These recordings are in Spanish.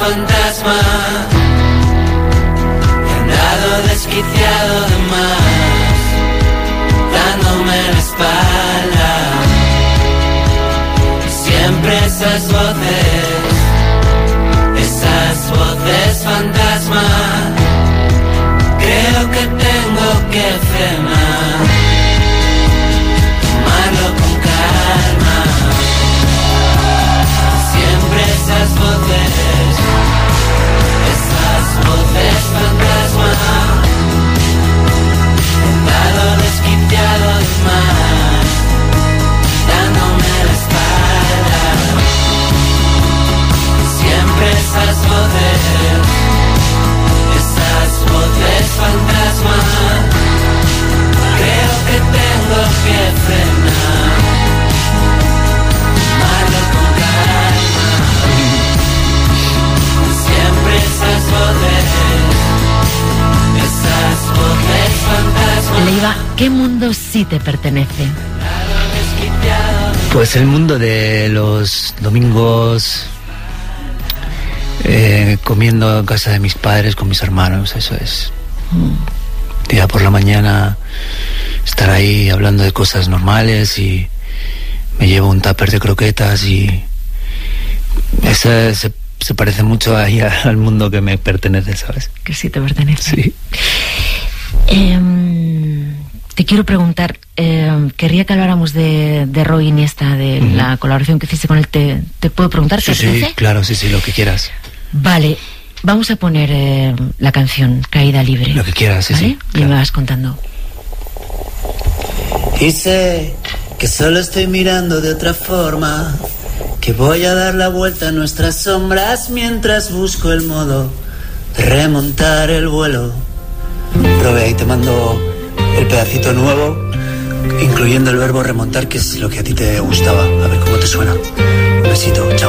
fantasma. He andado desquiciado de más, dándome la espalda. Siempre esas voces fantasma. Creo que tengo que frenar, tomarlo con calma. Siempre esas voces fantasma. He andado desquiciado de más, dándome la espalda. Siempre esas voces fantasma. Creo que tengo que frenar, tomarlo con calma. Siempre esas voces fantasma. Leiva, ¿qué mundo sí te pertenece? Pues el mundo de los domingos comiendo en casa de mis padres con mis hermanos, eso es. Día por la mañana estar ahí hablando de cosas normales y me llevo un tupper de croquetas y ese se parece mucho ahí al mundo que me pertenece, ¿sabes? Que sí te pertenece. Sí. Te quiero preguntar, querría que habláramos de Roy Iniesta, de la colaboración que hiciste con él. ¿Te puedo preguntar? Sí, sí, claro, sí, lo que quieras. Vale, vamos a poner la canción Caída Libre. Lo que quieras, sí, ¿vale? sí. Y me vas contando. Y sé que solo estoy mirando de otra forma, que voy a dar la vuelta a nuestras sombras mientras busco el modo de remontar el vuelo. Probé, ahí te mando el pedacito nuevo, incluyendo el verbo remontar, que es lo que a ti te gustaba. A ver cómo te suena. Un besito, chao.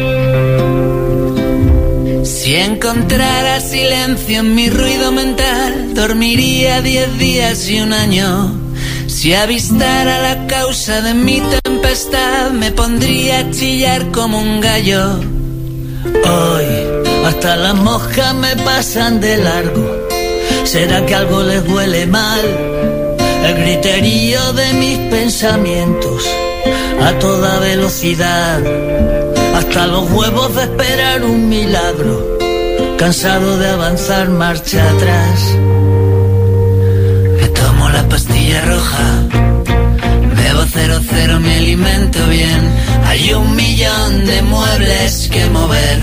Si encontrara silencio en mi ruido mental, dormiría 10 días y 1 año. Si avistara la causa de mi tempestad, me pondría a chillar como un gallo. Hoy hasta las moscas me pasan de largo. ¿Será que algo les huele mal? El griterío de mis pensamientos a toda velocidad, hasta los huevos de esperar un milagro, cansado de avanzar marcha atrás. Me tomo la pastilla roja, bebo 00, me alimento bien. Hay 1.000.000 de muebles que mover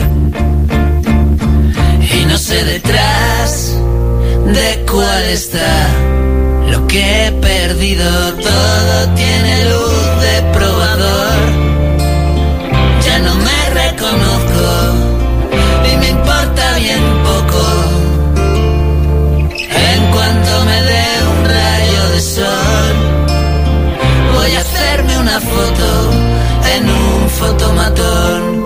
y no sé detrás de cuál está lo que he perdido. Todo tiene luz de probador. Ya no me reconozco y me importa bien poco. En cuanto me dé un rayo de sol, voy a hacerme una foto en un fotomatón.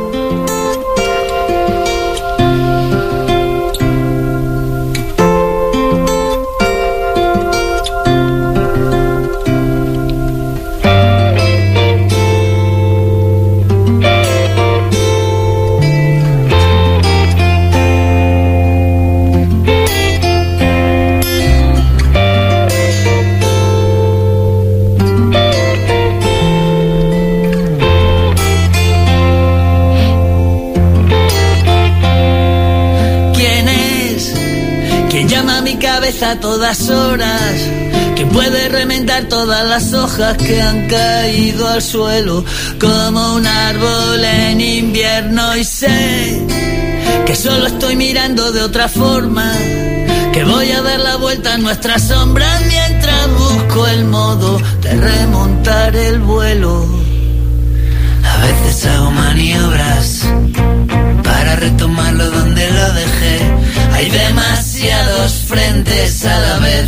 A todas horas, que puede remendar todas las hojas que han caído al suelo como un árbol en invierno. Y sé que solo estoy mirando de otra forma, que voy a dar la vuelta a nuestras sombras mientras busco el modo de remontar el vuelo. A veces hago maniobras para retomarlo donde lo dejé. Hay demasiados frentes a la vez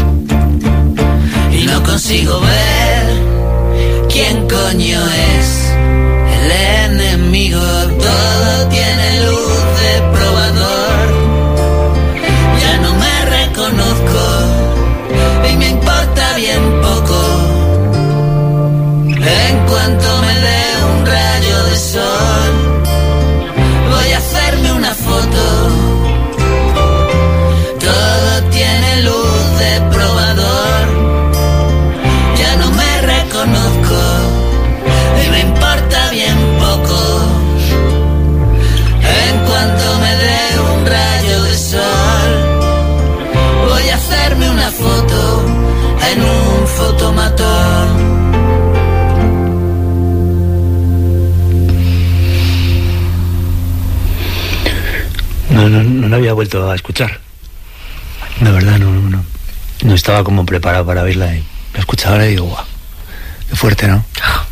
y no consigo ver quién coño es el enemigo. Todo tiene luz de probador. Ya no me reconozco y me importa bien poco. En cuanto me dé un rayo de sol, No la había vuelto a escuchar. La verdad, no estaba como preparado para oírla. Y la escuchaba ahora y digo, guau, qué fuerte, ¿no?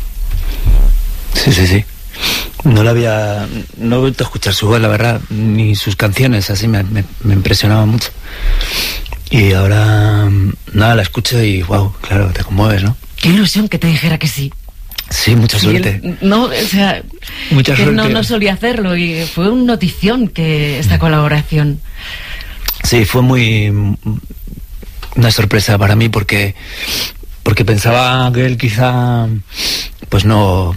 Sí. No he vuelto a escuchar su voz, la verdad, ni sus canciones, así me impresionaba mucho. Y ahora, nada, la escucho y, wow, claro, te conmueves, ¿no? Qué ilusión que te dijera que sí. Sí, mucha suerte. Mucha suerte. No solía hacerlo y fue una notición que esta colaboración. Sí, fue una sorpresa para mí porque pensaba que él quizá, pues no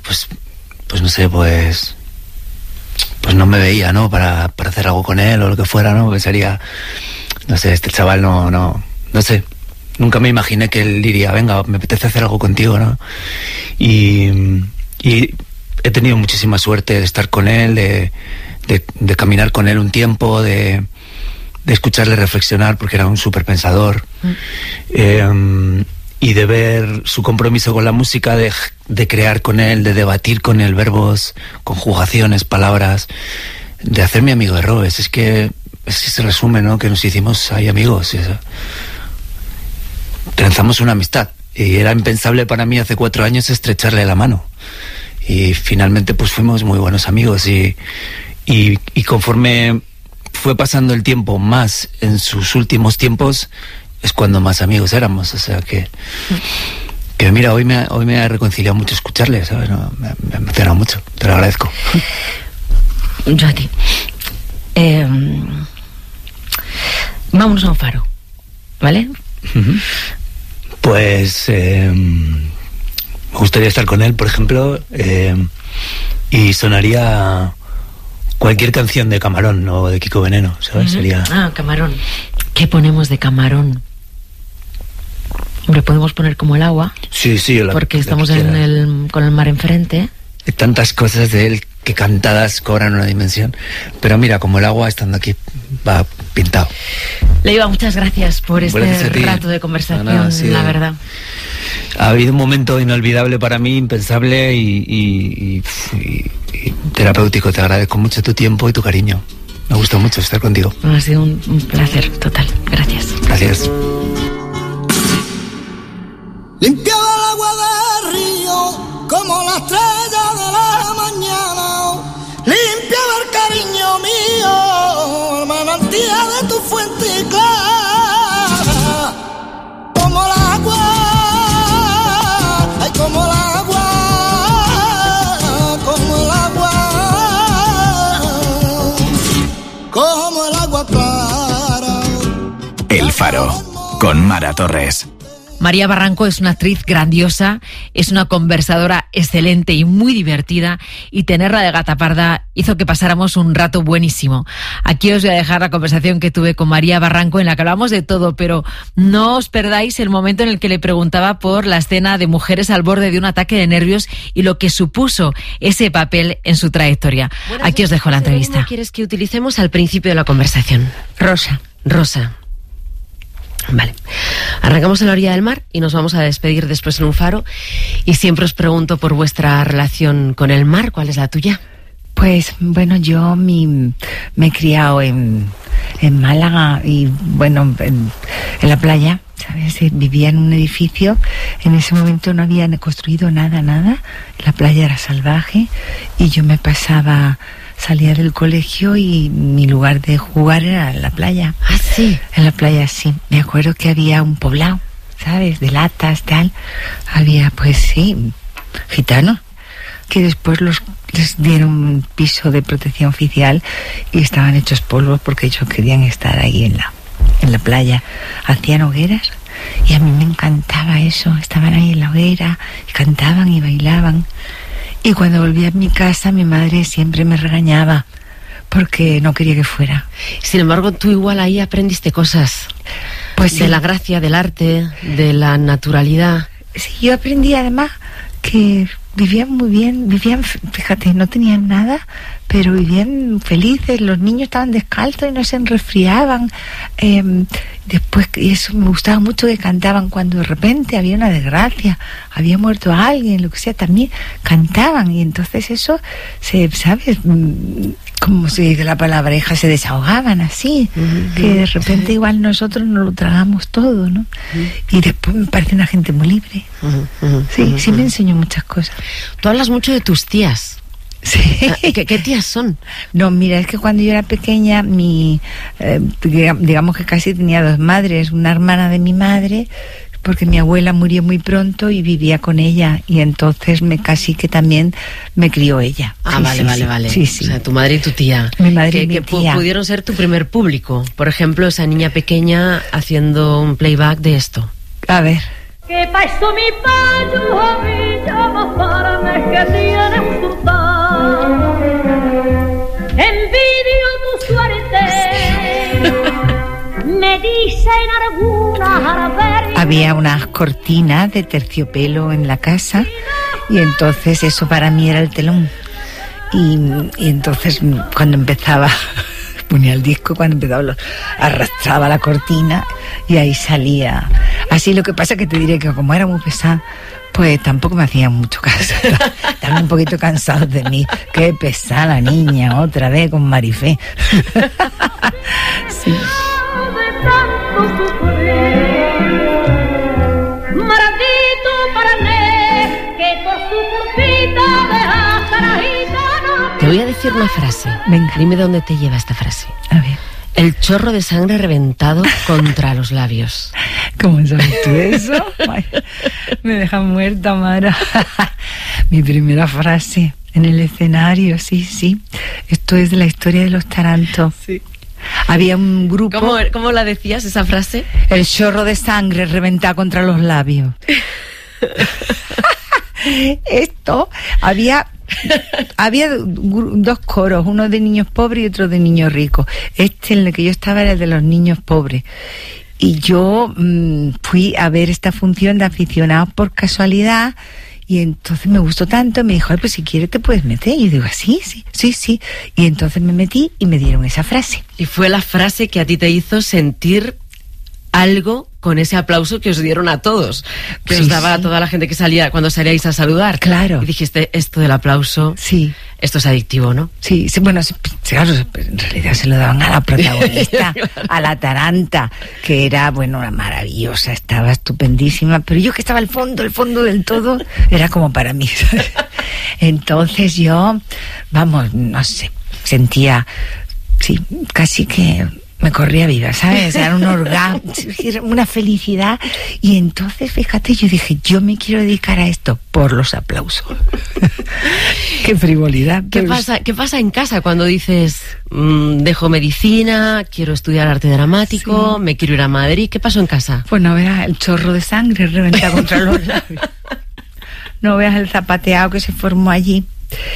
me veía, ¿no? Para hacer algo con él o lo que fuera, ¿no? Pensaría, no sé, este chaval no sé. Nunca me imaginé que él diría, venga, me apetece hacer algo contigo, ¿no? Y he tenido muchísima suerte de estar con él, de caminar con él un tiempo, de escucharle reflexionar, porque era un súper pensador. Y de ver su compromiso con la música, de crear con él, de debatir con él verbos, conjugaciones, palabras, de hacerme amigo de Robes. Es que se resume, ¿no? Que nos hicimos ahí amigos. Lanzamos una amistad. Y era impensable para mí hace 4 años estrecharle la mano. Y finalmente pues fuimos muy buenos amigos. Y conforme fue pasando el tiempo más en sus últimos tiempos, es cuando más amigos éramos. O sea que mira, hoy me ha reconciliado mucho escucharle, ¿sabes? No, me ha emocionado mucho, te lo agradezco. Yo a ti. Vámonos a un faro, ¿vale? Pues me gustaría estar con él, por ejemplo, y sonaría cualquier canción de Camarón o de Kiko Veneno, ¿sabes? Sería... Camarón. ¿Qué ponemos de Camarón? Hombre, podemos poner Como el agua. Sí, porque estamos con el mar enfrente. Hay tantas cosas de él que cantadas cobran una dimensión. Pero mira, Como el agua, estando aquí, va pintado. Leiva, muchas gracias por este rato de conversación, la verdad. Ha habido un momento inolvidable para mí, impensable y terapéutico. Te agradezco mucho tu tiempo y tu cariño. Me gusta mucho estar contigo. Ha sido un placer total. Gracias. Gracias. Limpiaba el agua del río como la estrella de la mañana. Limpiaba el cariño mío, el manantial de tu fuente clara. Como el agua, ay, como el agua, como el agua, como el agua clara. El Faro, con Mara Torres. María Barranco es una actriz grandiosa, es una conversadora excelente y muy divertida, y tenerla de gata parda hizo que pasáramos un rato buenísimo. Aquí os voy a dejar la conversación que tuve con María Barranco, en la que hablamos de todo, pero no os perdáis el momento en el que le preguntaba por la escena de Mujeres al borde de un ataque de nervios y lo que supuso ese papel en su trayectoria. Aquí os dejo la entrevista. ¿Cómo quieres que utilicemos al principio de la conversación? Rosa. Vale, arrancamos en la orilla del mar y nos vamos a despedir después en un faro. Y siempre os pregunto por vuestra relación con el mar. ¿Cuál es la tuya? Pues bueno, yo me he criado en Málaga y bueno, en la playa, ¿sabes? Vivía en un edificio. En ese momento no habían construido nada. La playa era salvaje y yo salía del colegio y mi lugar de jugar era en la playa. ¿Ah, sí? En la playa, sí. Me acuerdo que había un poblado, ¿sabes? De latas, tal. Había, pues sí, gitanos, que después les dieron un piso de protección oficial y estaban hechos polvo porque ellos querían estar ahí en la playa. Hacían hogueras y a mí me encantaba eso. Estaban ahí en la hoguera y cantaban y bailaban. Y cuando volví a mi casa, mi madre siempre me regañaba porque no quería que fuera. Sin embargo, tú igual ahí aprendiste cosas. Pues de la gracia, del arte, de la naturalidad. Sí, yo aprendí además que vivían muy bien, fíjate, no tenían nada, pero vivían felices, los niños estaban descalzos y no se resfriaban. Después, y eso me gustaba mucho, que cantaban cuando de repente había una desgracia, había muerto alguien, lo que sea, también cantaban. Y entonces eso, ¿sabes? ¿cómo se dice la palabra? Hija, se desahogaban así, que de repente igual nosotros nos lo tragamos todo, ¿no? Y después me parece una gente muy libre. Sí me enseñó muchas cosas. Tú hablas mucho de tus tías. Sí. ¿Qué tías son? No, mira, es que cuando yo era pequeña, digamos que casi tenía 2 madres, una hermana de mi madre, porque mi abuela murió muy pronto y vivía con ella, y entonces casi que también me crió ella. Vale. Sí. O sea, tu madre y tu tía. Mi madre y mi tía. Pudieron ser tu primer público. Por ejemplo, esa niña pequeña haciendo un playback de esto. A ver. ¿Qué pasó mi payo? Me llama para me que tienes surtar. Envidio tu suerte. Me dicen algunas. Había unas cortinas de terciopelo en la casa y entonces eso para mí era el telón. Y entonces cuando empezaba, ponía el disco, cuando empezaba arrastraba la cortina y ahí salía. Así, lo que pasa que te diré que como era muy pesada, pues tampoco me hacían mucho caso. Estaban un poquito cansados de mí. Qué pesada la niña, otra vez con Marifé. Sí. Te voy a decir una frase. Venga. Dime dónde te lleva esta frase. A ver. El chorro de sangre reventado contra los labios. ¿Cómo sabes tú eso? Ay, me deja muerta, Mara. Mi primera frase en el escenario, sí. Esto es de la historia de los Tarantos. Sí. Había un grupo... ¿Cómo la decías, esa frase? El chorro de sangre reventado contra los labios. Esto, había 2 coros, uno de niños pobres y otro de niños ricos. En el que yo estaba era el de los niños pobres. Y yo fui a ver esta función de aficionados por casualidad, y entonces me gustó tanto, me dijo, ay, pues si quieres te puedes meter. Y yo digo, sí. Y entonces me metí y me dieron esa frase. Y fue la frase que a ti te hizo sentir algo con ese aplauso que os dieron a todos, que os daba a toda la gente que salía cuando salíais a saludar. Claro. Y dijiste, esto del aplauso, esto es adictivo, ¿no? Sí, bueno, claro, en realidad se lo daban a la protagonista, a la Taranta, que era, bueno, una maravillosa, estaba estupendísima, pero yo que estaba al fondo del todo, era como para mí. Entonces yo, vamos, no sé, sentía, casi que me corría viva, ¿sabes? Era un orgasmo, una felicidad. Y entonces, fíjate, yo dije, yo me quiero dedicar a esto por los aplausos. Qué frivolidad. ¿Qué pasa en casa cuando dices, dejo medicina, quiero estudiar arte dramático, me quiero ir a Madrid? ¿Qué pasó en casa? Pues no veas el chorro de sangre reventado contra los labios. No veas el zapateado que se formó allí.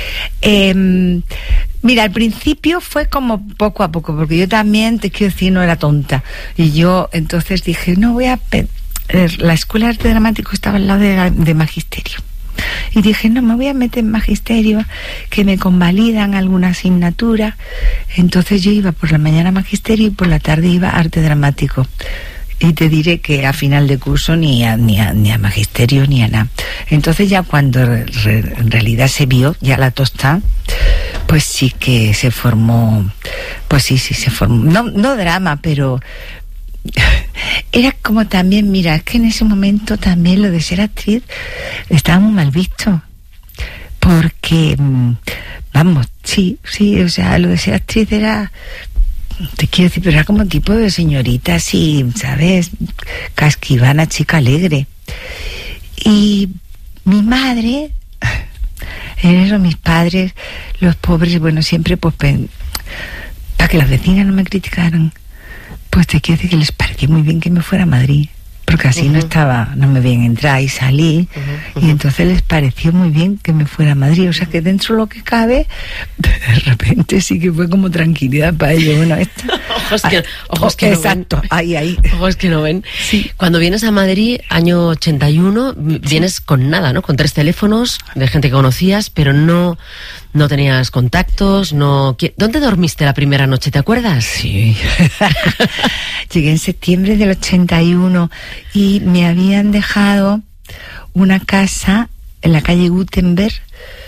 Mira, al principio fue como poco a poco, porque yo también, te quiero decir, no era tonta. Y yo entonces dije, no voy a... La escuela de arte dramático estaba al lado de magisterio. Y dije, no, me voy a meter en magisterio, que me convalidan alguna asignatura. Entonces yo iba por la mañana a magisterio y por la tarde iba a arte dramático. Y te diré que a final de curso ni a magisterio ni a nada. Entonces ya cuando en realidad se vio ya la tostada, pues sí que se formó, pues sí se formó, no drama, pero era como también, mira, es que en ese momento también lo de ser actriz estaba muy mal visto, porque vamos, sí, o sea, lo de ser actriz era, te quiero decir, pero era como tipo de señorita así, ¿sabes? Casquivana, chica alegre. Y mi madre, en eso mis padres, los pobres, bueno, siempre pues para que las vecinas no me criticaran, pues te quiero decir que les pareció muy bien que me fuera a Madrid, porque así no me veían entrar y salir, y entonces les pareció muy bien que me fuera a Madrid, o sea que dentro de lo que cabe, de repente sí que fue como tranquilidad para ellos. Bueno, ojos que exacto, no ven. Ahí. Ojos que no ven. Sí. Cuando vienes a Madrid, año 81, vienes con nada, ¿no? Con 3 teléfonos de gente que conocías, pero no tenías contactos, ¿Dónde dormiste la primera noche, te acuerdas? Sí. Llegué en septiembre del 81 y me habían dejado una casa en la calle Gutenberg,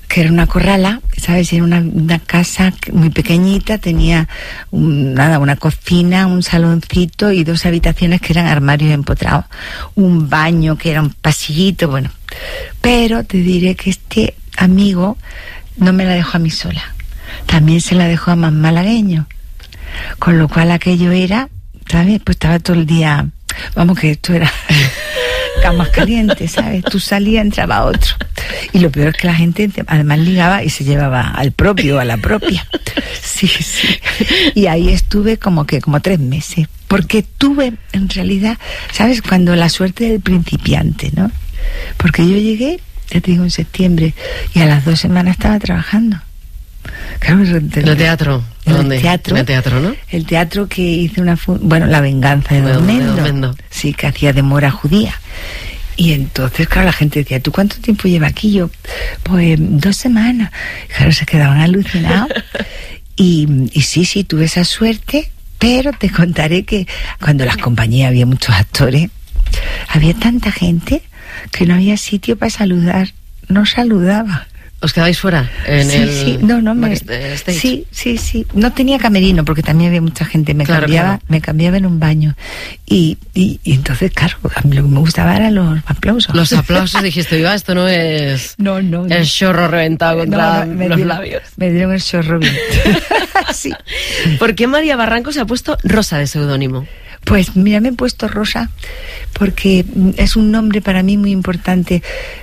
que era una corrala, ¿sabes? Era una casa muy pequeñita, tenía una cocina, un saloncito y 2 habitaciones que eran armarios empotrados, un baño que era un pasillito, bueno. Pero te diré que este amigo no me la dejó a mí sola, también se la dejó a más malagueño, con lo cual aquello era, ¿sabes? Pues estaba todo el día, vamos, que esto era camas calientes, ¿sabes? Tú salías, entraba otro. Y lo peor es que la gente además ligaba y se llevaba al propio o a la propia. Sí, sí. Y ahí estuve como 3 meses. Porque tuve, en realidad, ¿sabes? Cuando la suerte del principiante, ¿no? Porque yo llegué, ya te digo, en septiembre, y a las 2 semanas estaba trabajando. Claro, ¿En el teatro? ¿Dónde? En el teatro, ¿no? El teatro que hice La venganza de Don Mendo. Sí, que hacía de mora judía. Y entonces, claro, la gente decía, ¿tú cuánto tiempo lleva aquí? Yo, pues 2 semanas. Claro, se quedaban alucinados. Y sí, tuve esa suerte, pero te contaré que cuando las compañías había muchos actores, había tanta gente que no había sitio para saludar. No saludaba. ¿Os quedáis fuera? Sí, no, sí. No tenía camerino porque también había mucha gente. Me cambiaba en un baño. Y entonces, claro, a mí lo que me gustaba eran los aplausos. Los aplausos, dijiste, oiga, esto no es el chorro reventado contra los labios. Me dieron el chorro bien. Sí. ¿Por qué María Barranco se ha puesto Rosa de seudónimo? Pues mira, me he puesto Rosa porque es un nombre para mí muy importante.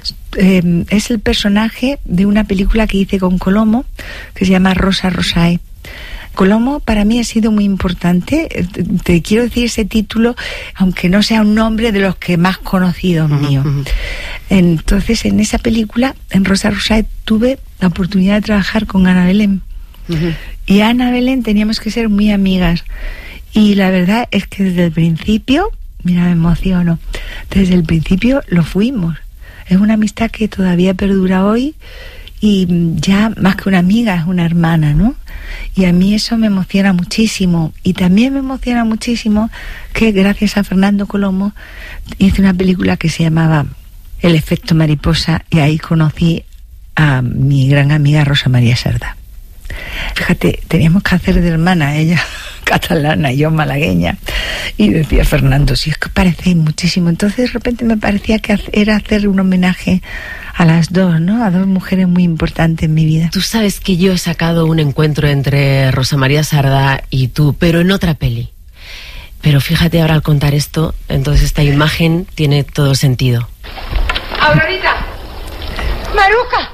Es el personaje de una película que hice con Colomo, que se llama Rosa Rosae. Colomo para mí ha sido muy importante. Te quiero decir ese título, aunque no sea un nombre de los que más conocidos míos. Entonces, en esa película, en Rosa Rosae, tuve la oportunidad de trabajar con Ana Belén. Y Ana Belén teníamos que ser muy amigas. Y la verdad es que desde el principio, mira, me emociono, desde el principio lo fuimos. Es una amistad que todavía perdura hoy y ya más que una amiga, es una hermana, ¿no? Y a mí eso me emociona muchísimo. Y también me emociona muchísimo que gracias a Fernando Colomo hice una película que se llamaba El efecto mariposa y ahí conocí a mi gran amiga Rosa María Sardá. Fíjate, teníamos que hacer de hermana, ella catalana y yo malagueña, y decía Fernando, si es que parecéis muchísimo. Entonces de repente me parecía que era hacer un homenaje a las dos, ¿no? A 2 mujeres muy importantes en mi vida. Tú sabes que yo he sacado un encuentro entre Rosa María Sardá y tú, pero en otra peli. Pero fíjate ahora al contar esto, entonces esta imagen tiene todo sentido. ¡Aurorita! ¡Maruja!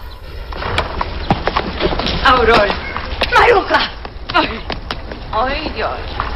¡Auror! ¡Maruja! ¡Ay, Dios!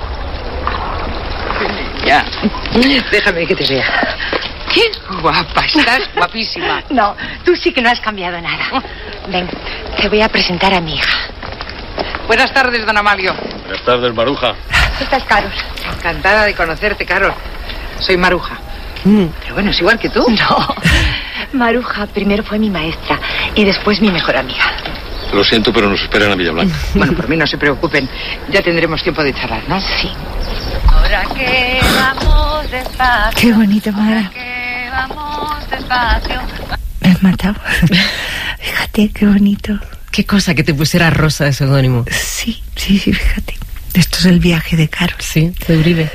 Ya, déjame que te vea. ¿Qué? Guapa, estás guapísima. No, tú sí que no has cambiado nada. Ven, te voy a presentar a mi hija. Buenas tardes, don Amalio. Buenas tardes, Maruja. Esta es Carol. Encantada de conocerte, Carol. Soy Maruja. Pero bueno, es igual que tú. No, Maruja primero fue mi maestra y después mi mejor amiga. Lo siento, pero nos esperan a Villablanca. Bueno, por mí no se preocupen. Ya tendremos tiempo de charlar, ¿no? Sí. Ahora que vamos despacio. Qué bonito, Mara. Ahora que vamos despacio. Me has matado. Fíjate, qué bonito. ¿Qué cosa que te pusiera Rosa de seudónimo? Sí, fíjate. Esto es el viaje de Carol. Sí, de Uribe.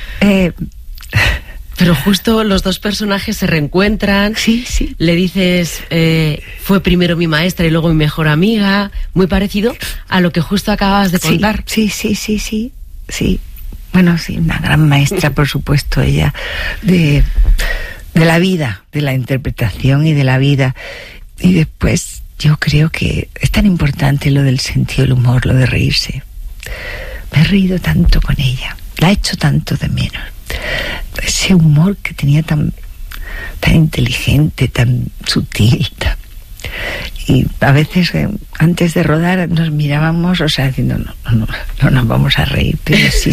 Pero justo los 2 personajes se reencuentran. Sí. Le dices, fue primero mi maestra y luego mi mejor amiga. Muy parecido a lo que justo acabas de contar. Sí. Bueno, sí, una gran maestra, por supuesto, ella, de la vida, de la interpretación y de la vida. Y después, yo creo que es tan importante lo del sentido del humor, lo de reírse. Me he reído tanto con ella, la he hecho tanto de menos. Ese humor que tenía tan inteligente, tan sutil, y a veces antes de rodar nos mirábamos, o sea, diciendo no nos vamos a reír, pero sí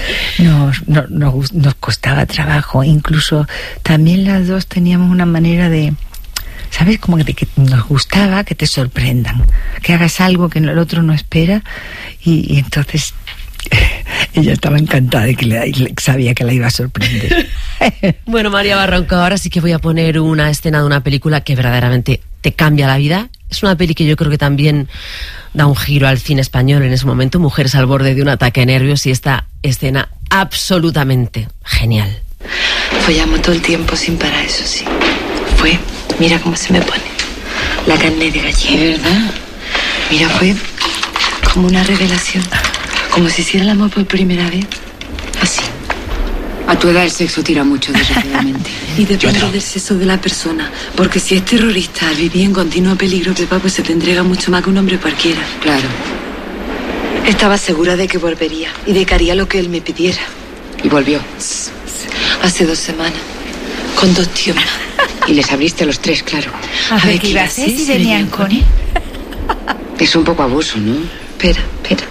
nos costaba trabajo. Incluso también las 2 teníamos una manera de, ¿sabes? Como que nos gustaba que te sorprendan, que hagas algo que el otro no espera, y entonces ella estaba encantada de que sabía que la iba a sorprender. Bueno, María Barranco, ahora sí que voy a poner una escena de una película que verdaderamente te cambia la vida Es una peli que yo creo que también da un giro al cine español en ese momento. Mujeres al borde de un ataque de nervios, y esta escena absolutamente genial. Follamos todo el tiempo sin parar, eso sí. Mira cómo se me pone la carne de gallina. ¿De verdad? Mira, fue como una revelación. Como si hiciera el amor por primera vez. Así. A tu edad el sexo tira mucho, desgraciadamente. Y depende del sexo de la persona. Porque si es terrorista, al vivir en continuo peligro, Pepa, pues se te entrega mucho más que un hombre cualquiera. Claro. Estaba segura de que volvería y de que haría lo que él me pidiera. ¿Y volvió? Hace 2 semanas. Con 2 tíos más. Y les abriste a los 3, claro. A ver, ¿qué iba a hacer si venían con él? Es un poco abuso, ¿no? Espera.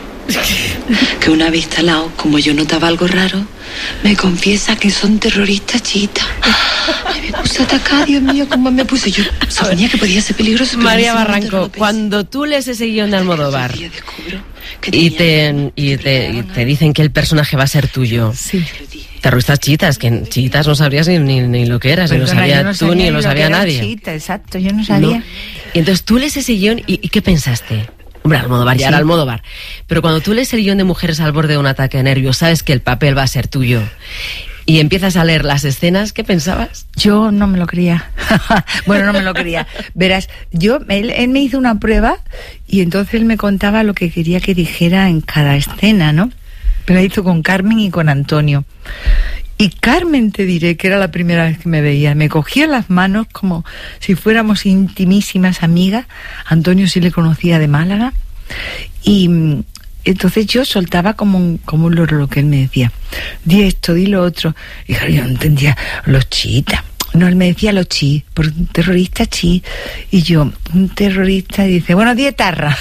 Que una vez instalado, como yo notaba algo raro, me confiesa que son terroristas chiitas. Ay, me puse a atacar, Dios mío, cómo me puse. Yo suponía que podía ser peligroso. María Barranco, cuando tú lees ese guión de Almodóvar y te dicen que el personaje va a ser tuyo, sí. Terroristas chiitas, que chiitas no sabrías ni lo que eras, ni lo sabía tú, ni lo sabía nadie. Chiita, exacto, yo no sabía. No. Y entonces tú lees ese guión y ¿qué pensaste? Hombre, Almodóvar, ya era Almodóvar. Pero cuando tú lees el guión de Mujeres al borde de un ataque de nervios, sabes que el papel va a ser tuyo, y empiezas a leer las escenas, ¿qué pensabas? Yo no me lo creía. Bueno, no me lo creía. Verás, él me hizo una prueba y entonces él me contaba lo que quería que dijera en cada escena, ¿no? Pero la hizo con Carmen y con Antonio. Y Carmen, te diré que era la primera vez que me veía. Me cogía las manos como si fuéramos intimísimas amigas. Antonio sí le conocía de Málaga. Y entonces yo soltaba como un loro lo que él me decía. Di esto, di lo otro. Y claro, yo no entendía. Los chiitas. No, él me decía los chi, por un terrorista chi. Y yo, un terrorista, y dice, bueno, di etarra.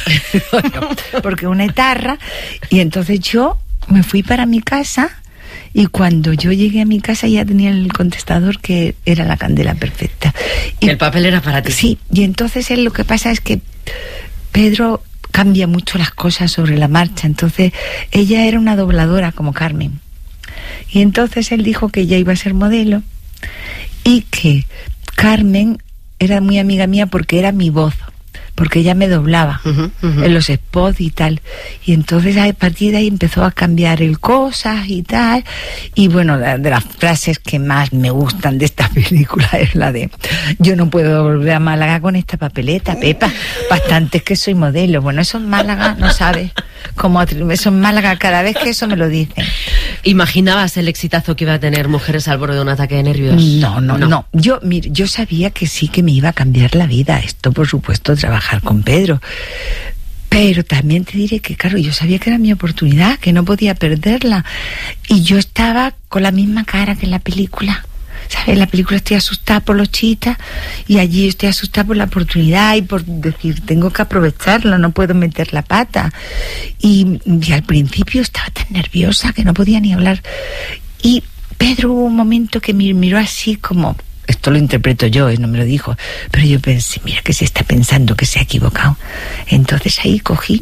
Porque una etarra. Y entonces yo me fui para mi casa. Y cuando yo llegué a mi casa ya tenía el contestador que era la candela perfecta. Y el papel era para ti. Sí, y entonces lo que pasa es que Pedro cambia mucho las cosas sobre la marcha. Entonces ella era una dobladora como Carmen. Y entonces él dijo que ella iba a ser modelo y que Carmen era muy amiga mía porque era mi voz. Porque ella me doblaba en los spots y tal. Y entonces a partir de ahí empezó a cambiar el cosas y tal. Y bueno, de las frases que más me gustan de esta película es la de: yo no puedo volver a Málaga con esta papeleta, Pepa. Bastante es que soy modelo. Bueno, eso en Málaga, no sabes cómo eso en Málaga, cada vez que eso me lo dicen. ¿Imaginabas el exitazo que iba a tener Mujeres al borde de un ataque de nervios? No. Yo sabía que sí, que me iba a cambiar la vida. Esto, por supuesto, trabajar con Pedro. Pero también te diré que, claro, yo sabía que era mi oportunidad, que no podía perderla. Y yo estaba con la misma cara que en la película. ¿Sabes? En la película estoy asustada por los chiitas y allí estoy asustada por la oportunidad y por decir, tengo que aprovecharlo, no puedo meter la pata. Y al principio estaba tan nerviosa que no podía ni hablar. Y Pedro hubo un momento que me miró así como... Esto lo interpreto yo, no me lo dijo. Pero yo pensé, mira que se está pensando que se ha equivocado. Entonces ahí cogí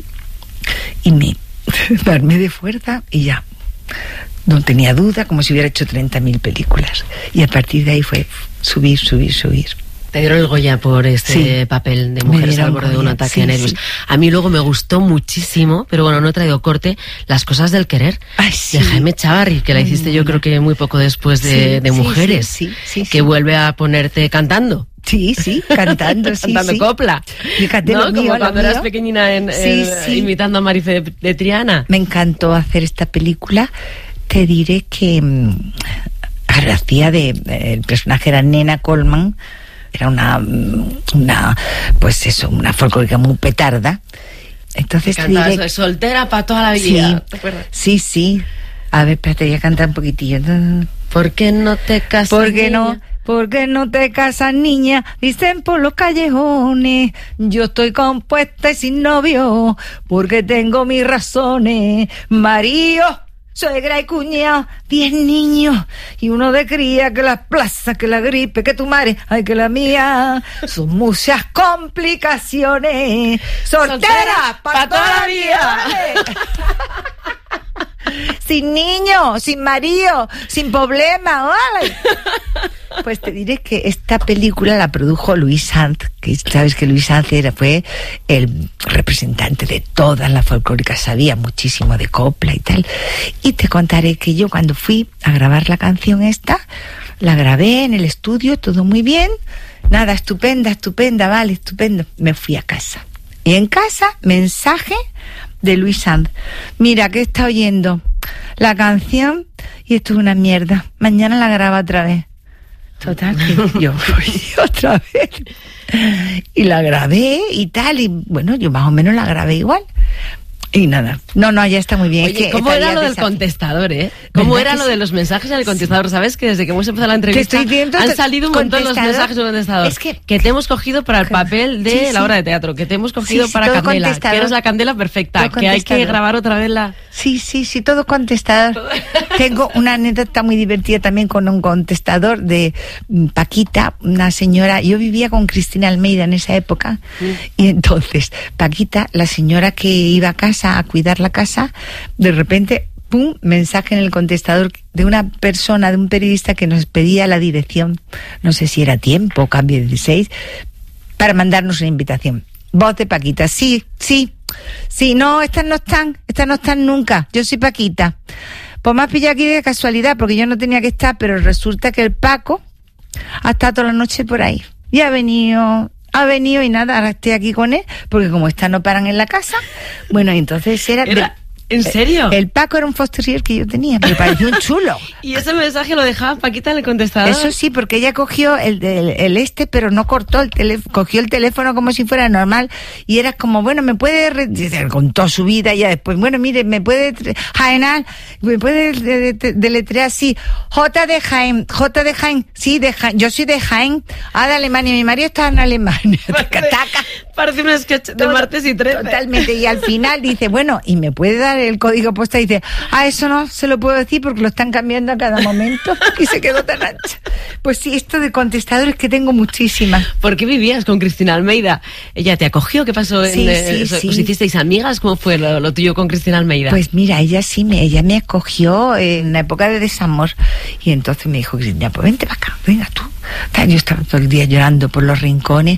y me armé de fuerza y ya. No tenía duda, como si hubiera hecho 30.000 películas. Y a partir de ahí fue subir. Te dieron el Goya por este papel de Mujeres al borde de un ataque de nervios. Sí. A mí luego me gustó muchísimo, pero bueno, no he traído corte, Las cosas del querer, de Jaime Chávarri, que la hiciste yo creo que muy poco después de Mujeres, que vuelve a ponerte cantando. Sí, cantando, cantando copla. Fíjate, ¿no? Como cuando eras pequeñina imitando a Marife de Triana. Me encantó hacer esta película. Te diré que hacía el personaje era Nena Coleman. Era una folclórica muy petarda. Entonces te diré... eso de soltera para toda la vida. ¿Te acuerdas? Sí. A ver, espérate, voy a cantar un poquitillo. ¿Por qué no te casas, niña? ¿Por qué no te casas, niña? Dicen por los callejones. Yo estoy compuesta y sin novio, porque tengo mis razones. Marío, suegra y cuñado, 10 niños y uno de cría, que la plaza, que la gripe, que tu madre, ay, que la mía. Son muchas complicaciones. Soltera para toda la vida. Sin niño, sin marido, sin problema, ¿vale? Pues te diré que esta película la produjo Louis Sanz, que sabes que Louis Sanz fue el representante de todas las folclóricas, sabía muchísimo de copla y tal. Y te contaré que yo cuando fui a grabar la canción esta, la grabé en el estudio, todo muy bien, nada, estupenda, vale, estupendo. Me fui a casa. Y en casa, mensaje de Louis Sanz. Mira, que está oyendo la canción y esto es una mierda. Mañana la graba otra vez. Total, que yo fui otra vez. Y la grabé y tal, y bueno, yo más o menos la grabé igual. Y nada, no, ya está muy bien. Oye, ¿cómo era lo del contestador, ¿Cómo era lo de los mensajes en el contestador? ¿Sabes que desde que hemos empezado la entrevista han salido un montón los mensajes en el contestador? Es que te hemos cogido para el papel de la obra de teatro, que te hemos cogido para Candela, que eres la Candela perfecta, que hay que grabar otra vez la... Sí, todo contestador. Tengo una anécdota muy divertida también con un contestador de Paquita, una señora. Yo vivía con Cristina Almeida en esa época, y entonces Paquita, la señora que iba a casa a cuidar la casa, de repente, pum, mensaje en el contestador de una persona, de un periodista que nos pedía la dirección, no sé si era Tiempo o Cambio 16, para mandarnos una invitación. Voz de Paquita, sí, no, estas no están nunca, yo soy Paquita. Pues me has pillado aquí de casualidad, porque yo no tenía que estar, pero resulta que el Paco ha estado toda la noche por ahí, y ha venido y nada, ahora estoy aquí con él, porque como estas no paran en la casa, bueno, entonces era... ¿En serio? El Paco era un foster care que yo tenía, me pareció un chulo. ¿Y ese mensaje lo dejaba Paquita en el contestador? Eso sí, porque ella cogió el pero no cortó el teléfono, cogió el teléfono como si fuera normal, y era como, bueno, me puede... contó su vida, y ya después, bueno, mire, me puede... Jaén, me puede deletrear así, J de Jaén, sí, de Jaén, yo soy de Jaén, de Alemania, mi marido está en Alemania. Parece un sketch de Martes y 13. Totalmente, y al final dice, bueno, y me puede dar el código postal, y dice, eso no se lo puedo decir porque lo están cambiando a cada momento, y se quedó tan ancha. Pues sí, esto de contestadores que tengo muchísimas. ¿Por qué vivías con Cristina Almeida? ¿Ella te acogió? ¿Qué pasó? Sí. ¿Os hicisteis amigas? ¿Cómo fue lo tuyo con Cristina Almeida? Pues mira, ella me acogió en la época de desamor, y entonces me dijo, Cristina, pues vente para acá, venga tú. Yo estaba todo el día llorando por los rincones,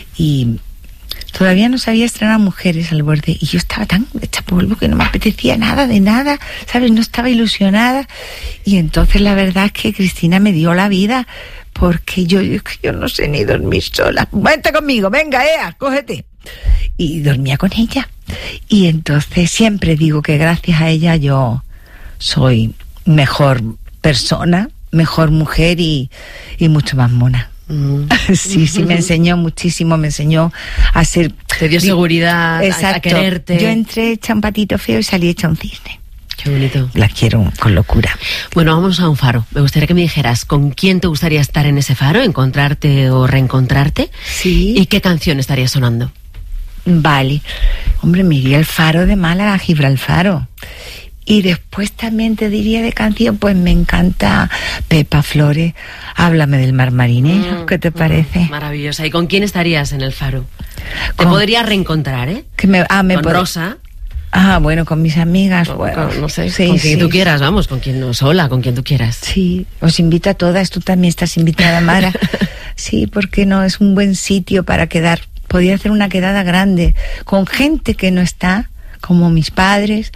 y todavía no se había estrenado Mujeres al Borde, y yo estaba tan hecha polvo que no me apetecía nada de nada, ¿sabes? No estaba ilusionada, y entonces la verdad es que Cristina me dio la vida, porque yo no sé ni dormir sola. Vente conmigo, venga, cógete. Y dormía con ella, y entonces siempre digo que gracias a ella yo soy mejor persona, mejor mujer y mucho más mona. Sí, me enseñó muchísimo, me enseñó a ser... Te dio seguridad, a quererte. Yo entré hecha un patito feo y salí hecha un cisne. Qué bonito. La quiero con locura. Bueno, vamos a un faro. Me gustaría que me dijeras con quién te gustaría estar en ese faro, encontrarte o reencontrarte. Sí. ¿Y qué canción estaría sonando? Vale. Hombre, me iría al faro de Málaga, a Gibralfaro. Y después también te diría de canción, pues me encanta Pepa Flores, Háblame del mar marinero, ¿qué te parece? Maravillosa. ¿Y con quién estarías en el faro? Te podrías reencontrar, con Rosa. Bueno, con mis amigas, bueno, no sé, sí, con quien tú quieras, vamos, con quien no, sola, con quien tú quieras. Sí, os invito a todas, tú también estás invitada, Mara. Sí, porque no, es un buen sitio para quedar. Podría hacer una quedada grande, con gente que no está, como mis padres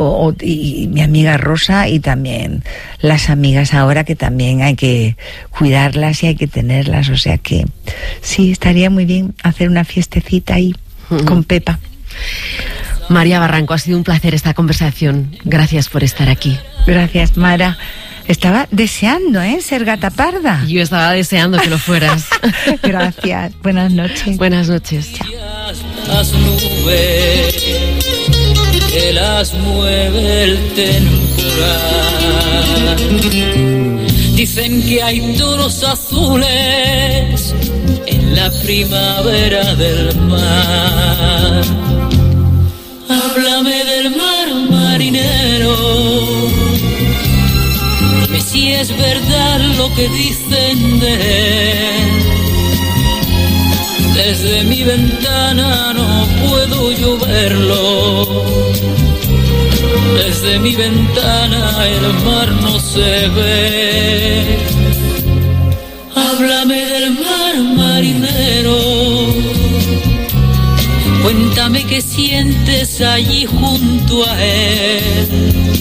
y mi amiga Rosa, y también las amigas ahora, que también hay que cuidarlas y hay que tenerlas, o sea que sí, estaría muy bien hacer una fiestecita ahí con Pepa. María Barranco, ha sido un placer esta conversación, gracias por estar aquí. Gracias, Mara. Estaba deseando, ser gata parda. Yo estaba deseando que lo fueras. Gracias, buenas noches. Buenas noches. Chao. Las nubes que las mueve el temporal. Dicen que hay tonos azules en la primavera del mar. Háblame del mar marinero, dime si es verdad lo que dicen de él. Desde mi ventana no puedo yo verlo. Desde mi ventana el mar no se ve. Háblame del mar, marinero. Cuéntame qué sientes allí junto a él.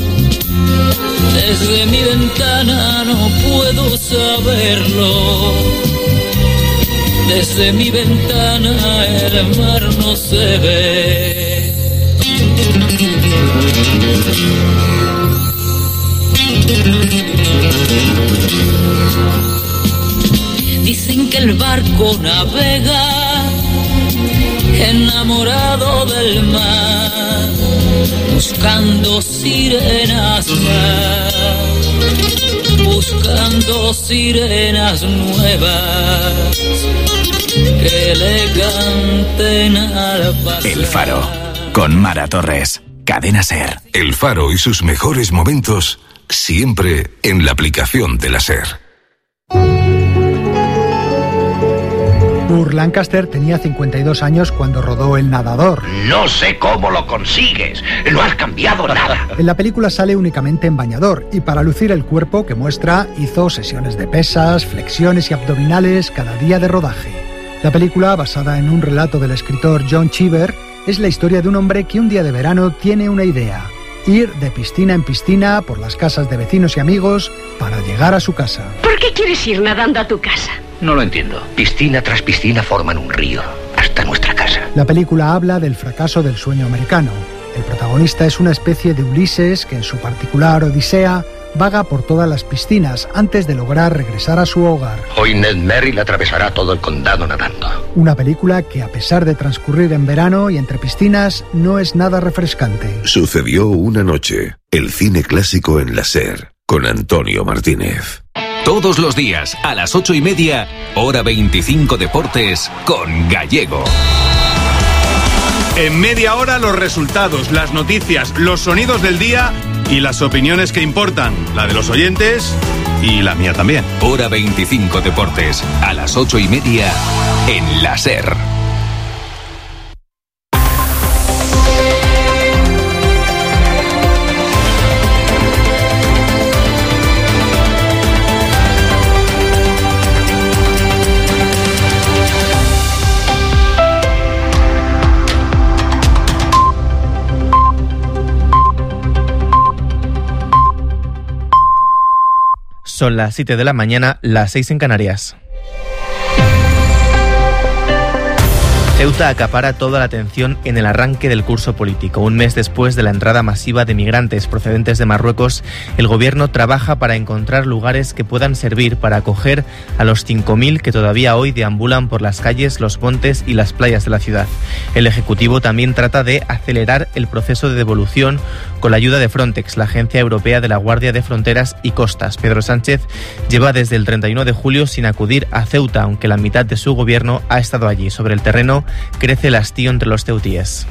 Desde mi ventana no puedo saberlo. Desde mi ventana el mar no se ve. Dicen que el barco navega enamorado del mar, buscando sirenas más, buscando sirenas nuevas que le canten al pasar. El Faro, con Mara Torres, Cadena SER. El Faro y sus mejores momentos siempre en la aplicación de la SER. Burt Lancaster tenía 52 años cuando rodó El nadador. No sé cómo lo consigues, no has cambiado nada. En la película sale únicamente en bañador y para lucir el cuerpo que muestra hizo sesiones de pesas, flexiones y abdominales cada día de rodaje. La película, basada en un relato del escritor John Cheever, es la historia de un hombre que un día de verano tiene una idea: ir de piscina en piscina por las casas de vecinos y amigos para llegar a su casa. ¿Por qué quieres ir nadando a tu casa? No lo entiendo. Piscina tras piscina forman un río, hasta nuestra casa. La película habla del fracaso del sueño americano. El protagonista es una especie de Ulises que en su particular odisea vaga por todas las piscinas antes de lograr regresar a su hogar. Hoy Ned Merrill atravesará todo el condado nadando. Una película que, a pesar de transcurrir en verano y entre piscinas, no es nada refrescante. Sucedió una noche. El cine clásico en la SER, con Antonio Martínez. Todos los días, a las 8:30, Hora 25 Deportes, con Gallego. En media hora, los resultados, las noticias, los sonidos del día y las opiniones que importan, la de los oyentes y la mía también. Hora 25 Deportes, a las 8:30, en la SER. Son las 7 de la mañana, las 6 en Canarias. Ceuta acapara toda la atención en el arranque del curso político. Un mes después de la entrada masiva de migrantes procedentes de Marruecos, el gobierno trabaja para encontrar lugares que puedan servir para acoger a los 5.000 que todavía hoy deambulan por las calles, los montes y las playas de la ciudad. El Ejecutivo también trata de acelerar el proceso de devolución con la ayuda de Frontex, la Agencia Europea de la Guardia de Fronteras y Costas. Pedro Sánchez lleva desde el 31 de julio sin acudir a Ceuta, aunque la mitad de su gobierno ha estado allí. Sobre el terreno crece el hastío entre los ceutíes.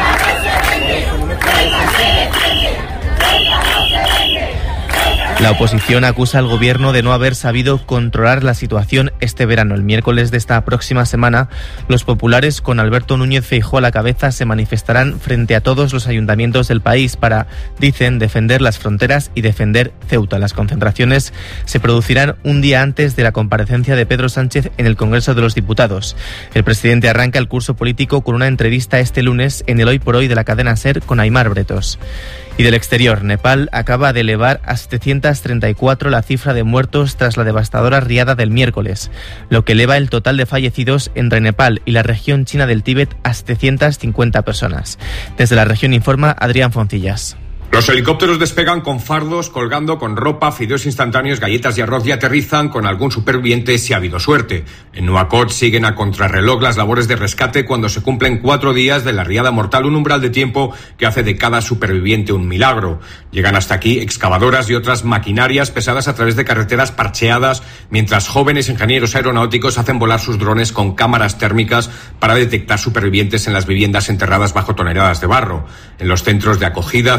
La oposición acusa al gobierno de no haber sabido controlar la situación este verano. El miércoles de esta próxima semana, los populares, con Alberto Núñez Feijóo a la cabeza, se manifestarán frente a todos los ayuntamientos del país para, dicen, defender las fronteras y defender Ceuta. Las concentraciones se producirán un día antes de la comparecencia de Pedro Sánchez en el Congreso de los Diputados. El presidente arranca el curso político con una entrevista este lunes en el Hoy por Hoy de la cadena SER con Aimar Bretos. Y del exterior, Nepal acaba de elevar a 734 la cifra de muertos tras la devastadora riada del miércoles, lo que eleva el total de fallecidos entre Nepal y la región china del Tíbet a 750 personas. Desde la región informa Adrián Foncillas. Los helicópteros despegan con fardos, colgando con ropa, fideos instantáneos, galletas y arroz y aterrizan con algún superviviente si ha habido suerte. En Nuakchot siguen a contrarreloj las labores de rescate cuando se cumplen 4 días de la riada mortal, un umbral de tiempo que hace de cada superviviente un milagro. Llegan hasta aquí excavadoras y otras maquinarias pesadas a través de carreteras parcheadas, mientras jóvenes ingenieros aeronáuticos hacen volar sus drones con cámaras térmicas para detectar supervivientes en las viviendas enterradas bajo toneladas de barro. En los centros de acogida, centenares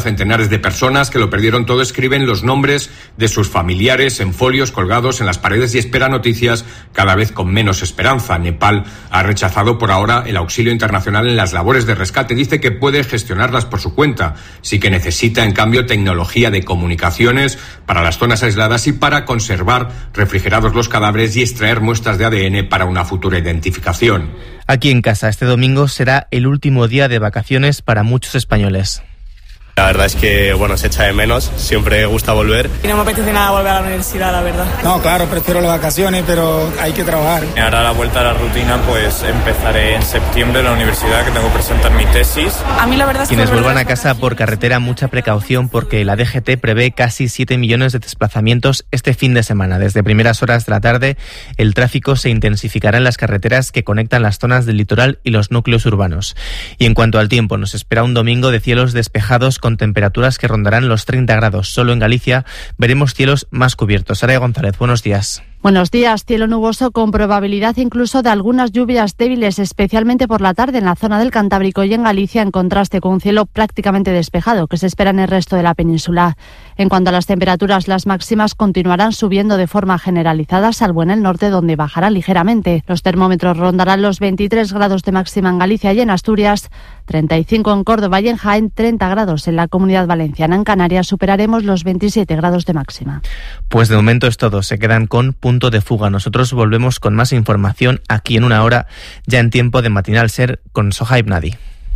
Centenares de personas que lo perdieron todo escriben los nombres de sus familiares en folios colgados en las paredes y esperan noticias cada vez con menos esperanza. Nepal ha rechazado por ahora el auxilio internacional en las labores de rescate. Dice que puede gestionarlas por su cuenta. Sí que necesita, en cambio, tecnología de comunicaciones para las zonas aisladas y para conservar refrigerados los cadáveres y extraer muestras de ADN para una futura identificación. Aquí en casa, este domingo será el último día de vacaciones para muchos españoles. La verdad es que, se echa de menos, siempre gusta volver. Y no me apetece nada volver a la universidad, la verdad. No, claro, prefiero las vacaciones, pero hay que trabajar. Ahora la vuelta a la rutina, pues empezaré en septiembre en la universidad, que tengo que presentar mi tesis. A mí la verdad es que... Quienes vuelvan a casa por carretera, mucha precaución, porque la DGT prevé casi 7 millones de desplazamientos este fin de semana. Desde primeras horas de la tarde, el tráfico se intensificará en las carreteras que conectan las zonas del litoral y los núcleos urbanos. Y en cuanto al tiempo, nos espera un domingo de cielos despejados con temperaturas que rondarán los 30 grados. Solo en Galicia veremos cielos más cubiertos. Sara González, buenos días. Buenos días. Cielo nuboso con probabilidad incluso de algunas lluvias débiles, especialmente por la tarde en la zona del Cantábrico y en Galicia, en contraste con un cielo prácticamente despejado que se espera en el resto de la península. En cuanto a las temperaturas, las máximas continuarán subiendo de forma generalizada, salvo en el norte, donde bajarán ligeramente. Los termómetros rondarán los 23 grados de máxima en Galicia y en Asturias, 35 en Córdoba y en Jaén, 30 grados en la Comunidad Valenciana. En Canarias superaremos los 27 grados de máxima. Pues de momento es todo. Se quedan con Punto de Fuga. Nosotros volvemos con más información aquí en una hora, ya en tiempo de Matinal Ser con Sohaib Nadi.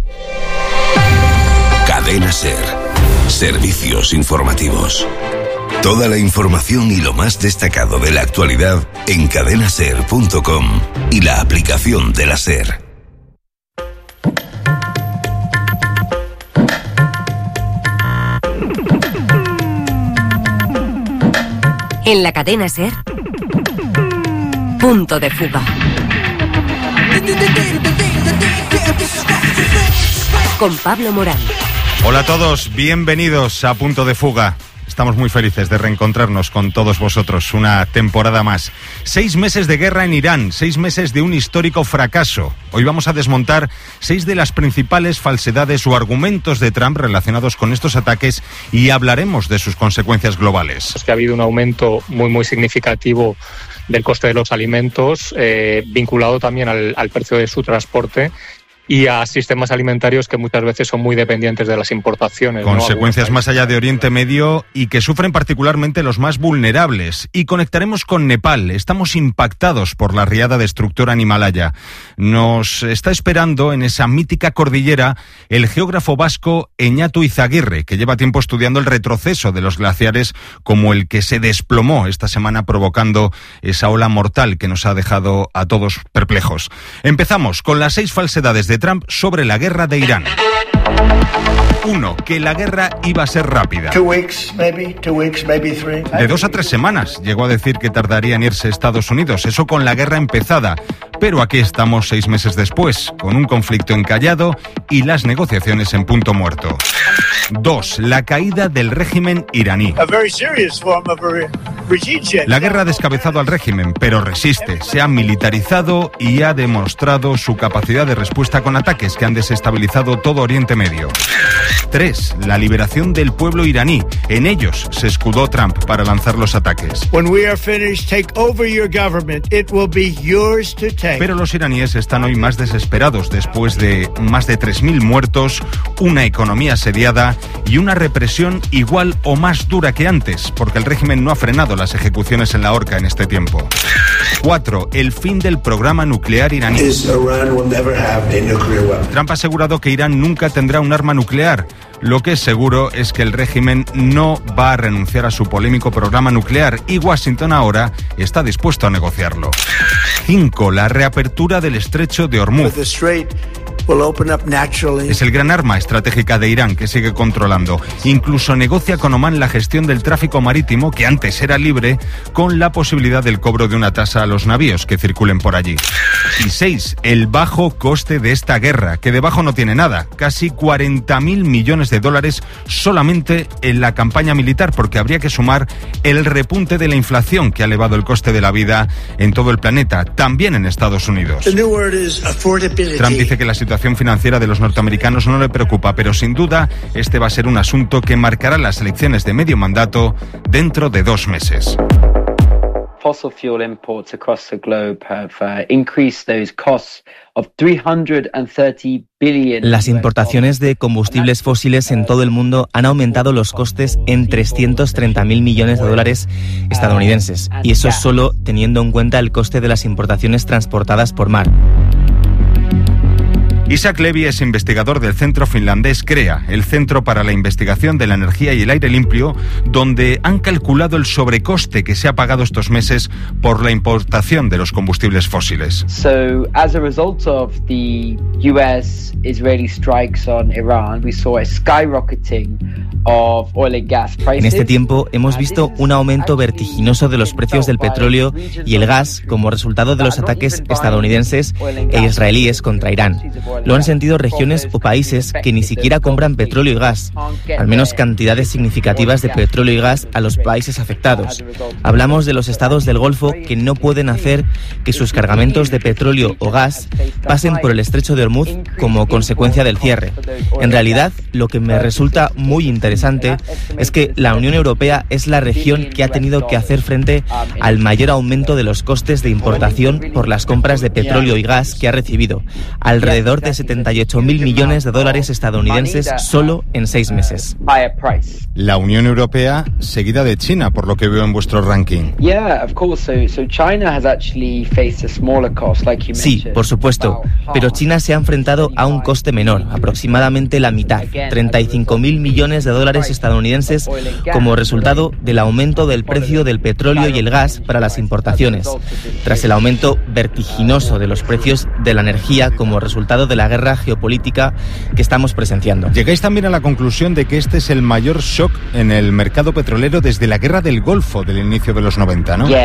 Cadena Ser. Servicios informativos. Toda la información y lo más destacado de la actualidad en cadenaser.com y la aplicación de la Ser. En la cadena Ser, Punto de Fuga. Con Pablo Morán. Hola a todos, bienvenidos a Punto de Fuga. Estamos muy felices de reencontrarnos con todos vosotros una temporada más. 6 meses de guerra en Irán, 6 meses de un histórico fracaso. Hoy vamos a desmontar 6 de las principales falsedades o argumentos de Trump relacionados con estos ataques y hablaremos de sus consecuencias globales. Es que ha habido un aumento muy significativo del coste de los alimentos, vinculado también al precio de su transporte y a sistemas alimentarios que muchas veces son muy dependientes de las importaciones. Consecuencias más allá de Oriente Medio y que sufren particularmente los más vulnerables. Y conectaremos con Nepal. Estamos impactados por la riada destructora en Himalaya. Nos está esperando en esa mítica cordillera el geógrafo vasco Eñatu Izaguirre, que lleva tiempo estudiando el retroceso de los glaciares como el que se desplomó esta semana provocando esa ola mortal que nos ha dejado a todos perplejos. Empezamos con las 6 falsedades de Trump sobre la guerra de Irán. 1. Que la guerra iba a ser rápida. 2 weeks, maybe 3. De 2 a 3 semanas. Llegó a decir que tardaría en irse a Estados Unidos. Eso con la guerra empezada. Pero aquí estamos 6 meses después, con un conflicto encallado y las negociaciones en punto muerto. 2. La caída del régimen iraní. La guerra ha descabezado al régimen, pero resiste. Se ha militarizado y ha demostrado su capacidad de respuesta con ataques que han desestabilizado todo Oriente Medio. 3. La liberación del pueblo iraní. En ellos se escudó Trump para lanzar los ataques. Pero los iraníes están hoy más desesperados después de más de 3.000 muertos, una economía asediada y una represión igual o más dura que antes, porque el régimen no ha frenado las ejecuciones en la horca en este tiempo. 4. El fin del programa nuclear iraní. Trump ha asegurado que Irán nunca tendrá un arma nuclear. Lo que es seguro es que el régimen no va a renunciar a su polémico programa nuclear y Washington ahora está dispuesto a negociarlo. 5. La reapertura del estrecho de Hormuz. Es el gran arma estratégica de Irán que sigue controlando. Incluso negocia con Omán la gestión del tráfico marítimo, que antes era libre, con la posibilidad del cobro de una tasa a los navíos que circulen por allí. Y 6. El bajo coste de esta guerra, que de bajo no tiene nada. Casi 40.000 millones de dólares solamente en la campaña militar, porque habría que sumar el repunte de la inflación que ha elevado el coste de la vida en todo el planeta, también en Estados Unidos. Trump dice que la situación situación financiera de los norteamericanos no le preocupa, pero sin duda este va a ser un asunto que marcará las elecciones de medio mandato dentro de 2 meses. Fossil fuel imports across the globe have increased those costs of 330 billion. Las importaciones de combustibles fósiles en todo el mundo han aumentado los costes en 330.000 millones de dólares estadounidenses, y eso solo teniendo en cuenta el coste de las importaciones transportadas por mar. Isaac Levy es investigador del centro finlandés CREA, el Centro para la Investigación de la Energía y el Aire Limpio, donde han calculado el sobrecoste que se ha pagado estos meses por la importación de los combustibles fósiles. So, as a result of the US-Israeli strikes on Iran, we saw a skyrocketing of oil and gas prices. En este tiempo hemos visto un aumento vertiginoso de los precios del petróleo y el gas como resultado de los ataques estadounidenses e israelíes contra Irán. Lo han sentido regiones o países que ni siquiera compran petróleo y gas, al menos cantidades significativas de petróleo y gas a los países afectados. Hablamos de los estados del Golfo que no pueden hacer que sus cargamentos de petróleo o gas pasen por el estrecho de Hormuz como consecuencia del cierre. En realidad, lo que me resulta muy interesante es que la Unión Europea es la región que ha tenido que hacer frente al mayor aumento de los costes de importación por las compras de petróleo y gas que ha recibido, alrededor de 78.000 millones de dólares estadounidenses solo en 6 meses. La Unión Europea seguida de China, por lo que veo en vuestro ranking. Sí, por supuesto, pero China se ha enfrentado a un coste menor, aproximadamente la mitad, 35.000 millones de dólares estadounidenses, como resultado del aumento del precio del petróleo y el gas para las importaciones, tras el aumento vertiginoso de los precios de la energía como resultado de la guerra geopolítica que estamos presenciando. Llegáis también a la conclusión de que este es el mayor shock en el mercado petrolero desde la guerra del Golfo del inicio de los 90, ¿no?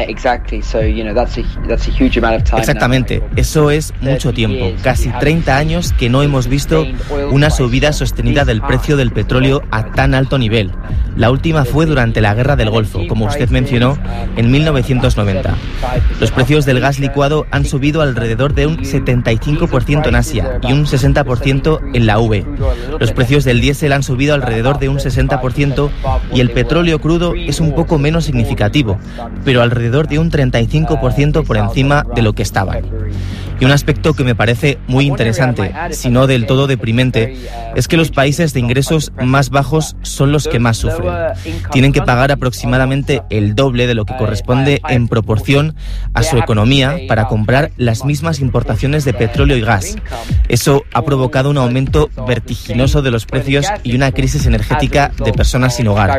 Exactamente, eso es mucho tiempo, casi 30 años que no hemos visto una subida sostenida del precio del petróleo a tan alto nivel. La última fue durante la guerra del Golfo, como usted mencionó, en 1990. Los precios del gas licuado han subido alrededor de un 75% en Asia y un 60% en la UE. Los precios del diésel han subido alrededor de un 60% y el petróleo crudo es un poco menos significativo, pero alrededor de un 35% por encima de lo que estaban. Y un aspecto que me parece muy interesante, si no del todo deprimente, es que los países de ingresos más bajos son los que más sufren. Tienen que pagar aproximadamente el doble de lo que corresponde en proporción a su economía para comprar las mismas importaciones de petróleo y gas. Eso ha provocado un aumento vertiginoso de los precios y una crisis energética de personas sin hogar.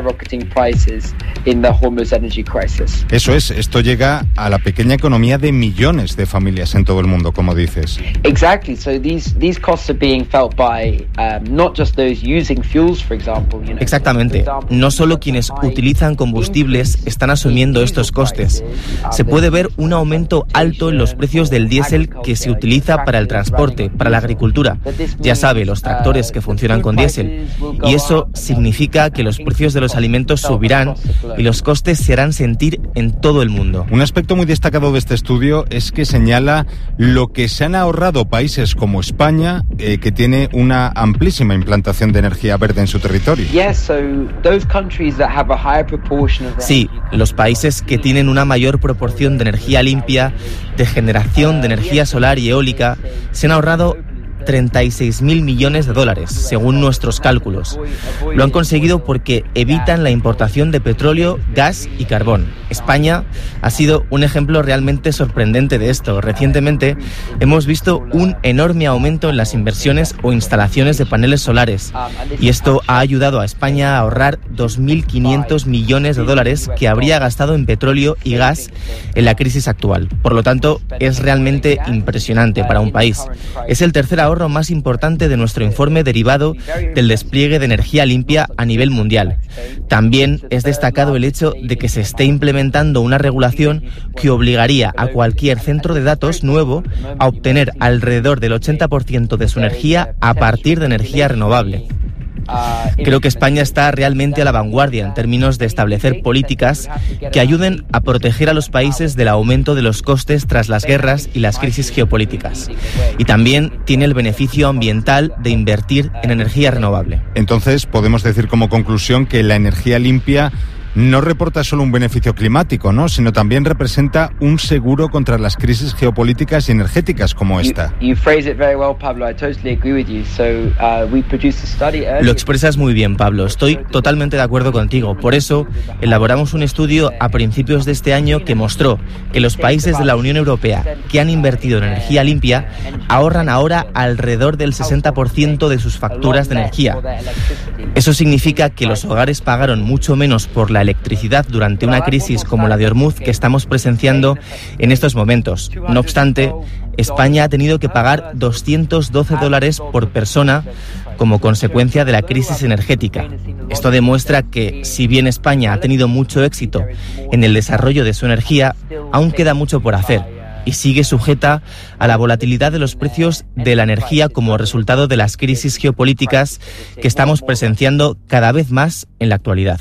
Eso es, esto llega a la pequeña economía de millones de familias en todo el mundo, como dices. Exactly. So these costs are being felt by not just those using fuels, for example. Exactamente. No solo quienes utilizan combustibles están asumiendo estos costes. Se puede ver un aumento alto en los precios del diésel que se utiliza para el transporte, para la agricultura. Ya sabe, los tractores que funcionan con diésel. Y eso significa que los precios de los alimentos subirán y los costes se harán sentir en todo el mundo. Un aspecto muy destacado de este estudio es que señala lo que se han ahorrado países como España, que tiene una amplísima implantación de energía verde en su territorio. Sí, los países que tienen una mayor proporción de energía limpia, de generación de energía solar y eólica, se han ahorrado 36.000 millones de dólares, según nuestros cálculos. Lo han conseguido porque evitan la importación de petróleo, gas y carbón. España ha sido un ejemplo realmente sorprendente de esto. Recientemente hemos visto un enorme aumento en las inversiones o instalaciones de paneles solares, y esto ha ayudado a España a ahorrar 2.500 millones de dólares que habría gastado en petróleo y gas en la crisis actual. Por lo tanto, es realmente impresionante para un país. Es el tercer ahorro más importante de nuestro informe derivado del despliegue de energía limpia a nivel mundial. También es destacado el hecho de que se esté implementando una regulación que obligaría a cualquier centro de datos nuevo a obtener alrededor del 80% de su energía a partir de energía renovable. Creo que España está realmente a la vanguardia en términos de establecer políticas que ayuden a proteger a los países del aumento de los costes tras las guerras y las crisis geopolíticas. Y también tiene el beneficio ambiental de invertir en energía renovable. Entonces, podemos decir como conclusión que la energía limpia no reporta solo un beneficio climático, ¿no?, sino también representa un seguro contra las crisis geopolíticas y energéticas como esta. Lo expresas muy bien, Pablo. Estoy totalmente de acuerdo contigo. Por eso, elaboramos un estudio a principios de este año que mostró que los países de la Unión Europea que han invertido en energía limpia ahorran ahora alrededor del 60% de sus facturas de energía. Eso significa que los hogares pagaron mucho menos por la electricidad durante una crisis como la de Ormuz que estamos presenciando en estos momentos. No obstante, España ha tenido que pagar $212 por persona como consecuencia de la crisis energética. Esto demuestra que, si bien España ha tenido mucho éxito en el desarrollo de su energía, aún queda mucho por hacer y sigue sujeta a la volatilidad de los precios de la energía como resultado de las crisis geopolíticas que estamos presenciando cada vez más en la actualidad.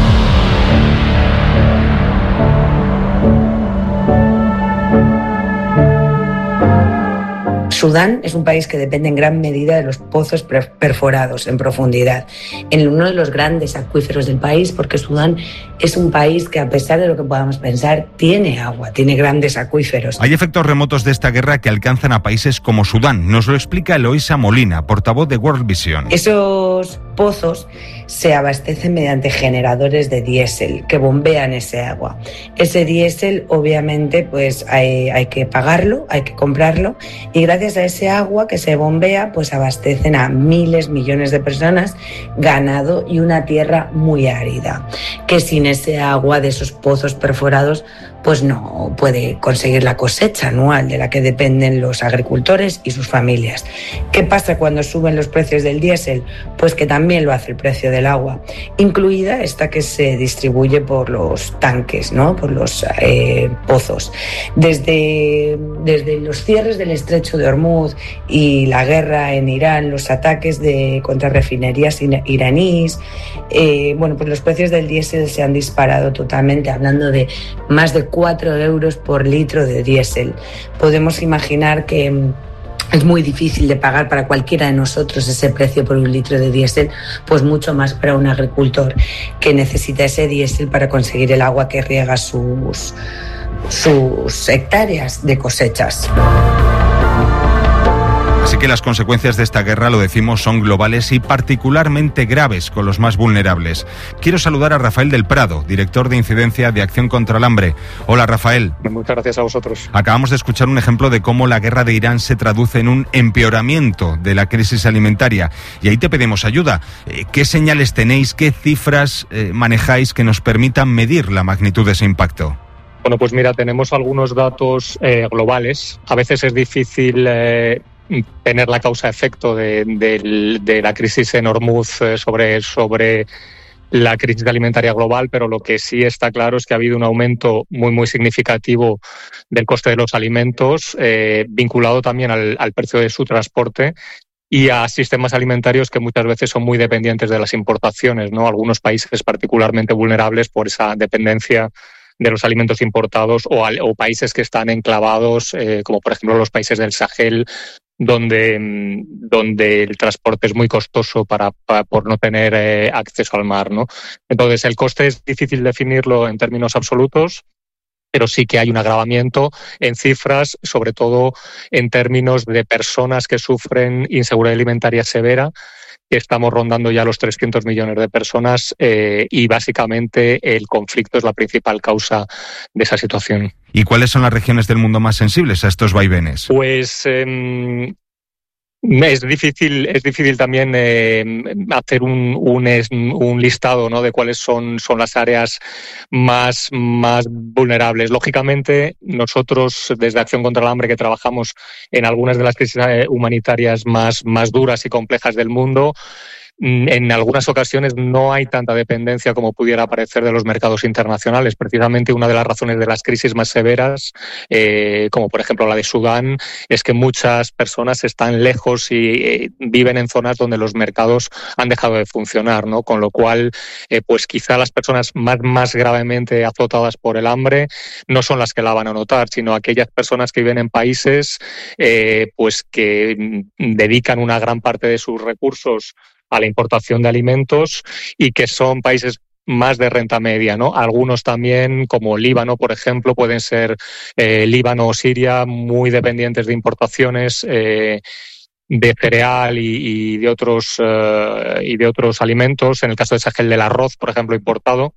Sudán es un país que depende en gran medida de los pozos perforados en profundidad, en uno de los grandes acuíferos del país, porque Sudán es un país que, a pesar de lo que podamos pensar, tiene agua, tiene grandes acuíferos. Hay efectos remotos de esta guerra que alcanzan a países como Sudán. Nos lo explica Eloisa Molina, portavoz de World Vision. Esos pozos se abastecen mediante generadores de diésel que bombean ese agua. Ese diésel, obviamente, pues hay que pagarlo, hay que comprarlo, y gracias a ese agua que se bombea, pues abastecen a miles, millones de personas, ganado y una tierra muy árida, que sin ese agua de esos pozos perforados pues no puede conseguir la cosecha anual de la que dependen los agricultores y sus familias. ¿Qué pasa cuando suben los precios del diésel? Pues que también lo hace el precio del agua, incluida esta que se distribuye por los tanques, ¿no?, por los pozos. Desde los cierres del estrecho de Ormuz y la guerra en Irán, los ataques contra refinerías iraníes, pues los precios del diésel se han disparado totalmente, hablando de más de 4 euros por litro de diésel. Podemos imaginar que es muy difícil de pagar para cualquiera de nosotros ese precio por un litro de diésel, pues mucho más para un agricultor que necesita ese diésel para conseguir el agua que riega sus hectáreas de cosechas. Así que las consecuencias de esta guerra, lo decimos, son globales y particularmente graves con los más vulnerables. Quiero saludar a Rafael del Prado, director de incidencia de Acción contra el Hambre. Hola, Rafael. Muchas gracias a vosotros. Acabamos de escuchar un ejemplo de cómo la guerra de Irán se traduce en un empeoramiento de la crisis alimentaria. Y ahí te pedimos ayuda. ¿Qué señales tenéis, qué cifras manejáis que nos permitan medir la magnitud de ese impacto? Bueno, pues mira, tenemos algunos datos globales. A veces es difícil tener la causa-efecto de la crisis en Ormuz sobre la crisis alimentaria global, pero lo que sí está claro es que ha habido un aumento muy, muy significativo del coste de los alimentos, vinculado también al precio de su transporte y a sistemas alimentarios que muchas veces son muy dependientes de las importaciones, ¿no? Algunos países particularmente vulnerables por esa dependencia de los alimentos importados o países que están enclavados, como por ejemplo los países del Sahel, donde el transporte es muy costoso por no tener acceso al mar, ¿no? Entonces, el coste es difícil definirlo en términos absolutos, pero sí que hay un agravamiento en cifras, sobre todo en términos de personas que sufren inseguridad alimentaria severa, que estamos rondando ya los 300 millones de personas y básicamente el conflicto es la principal causa de esa situación. ¿Y cuáles son las regiones del mundo más sensibles a estos vaivenes? Pues es difícil también hacer un listado, ¿no?, de cuáles son las áreas más vulnerables. Lógicamente, nosotros desde Acción contra el Hambre, que trabajamos en algunas de las crisis humanitarias más duras y complejas del mundo, en algunas ocasiones no hay tanta dependencia como pudiera parecer de los mercados internacionales. Precisamente una de las razones de las crisis más severas, como por ejemplo la de Sudán, es que muchas personas están lejos y viven en zonas donde los mercados han dejado de funcionar, ¿no? Con lo cual, pues quizá las personas más gravemente azotadas por el hambre no son las que la van a notar, sino aquellas personas que viven en países pues que dedican una gran parte de sus recursos a la importación de alimentos y que son países más de renta media, ¿no? Algunos también, como Líbano, por ejemplo, pueden ser Líbano o Siria, muy dependientes de importaciones de cereal y de otros alimentos. En el caso de Sahel, del arroz, por ejemplo, importado.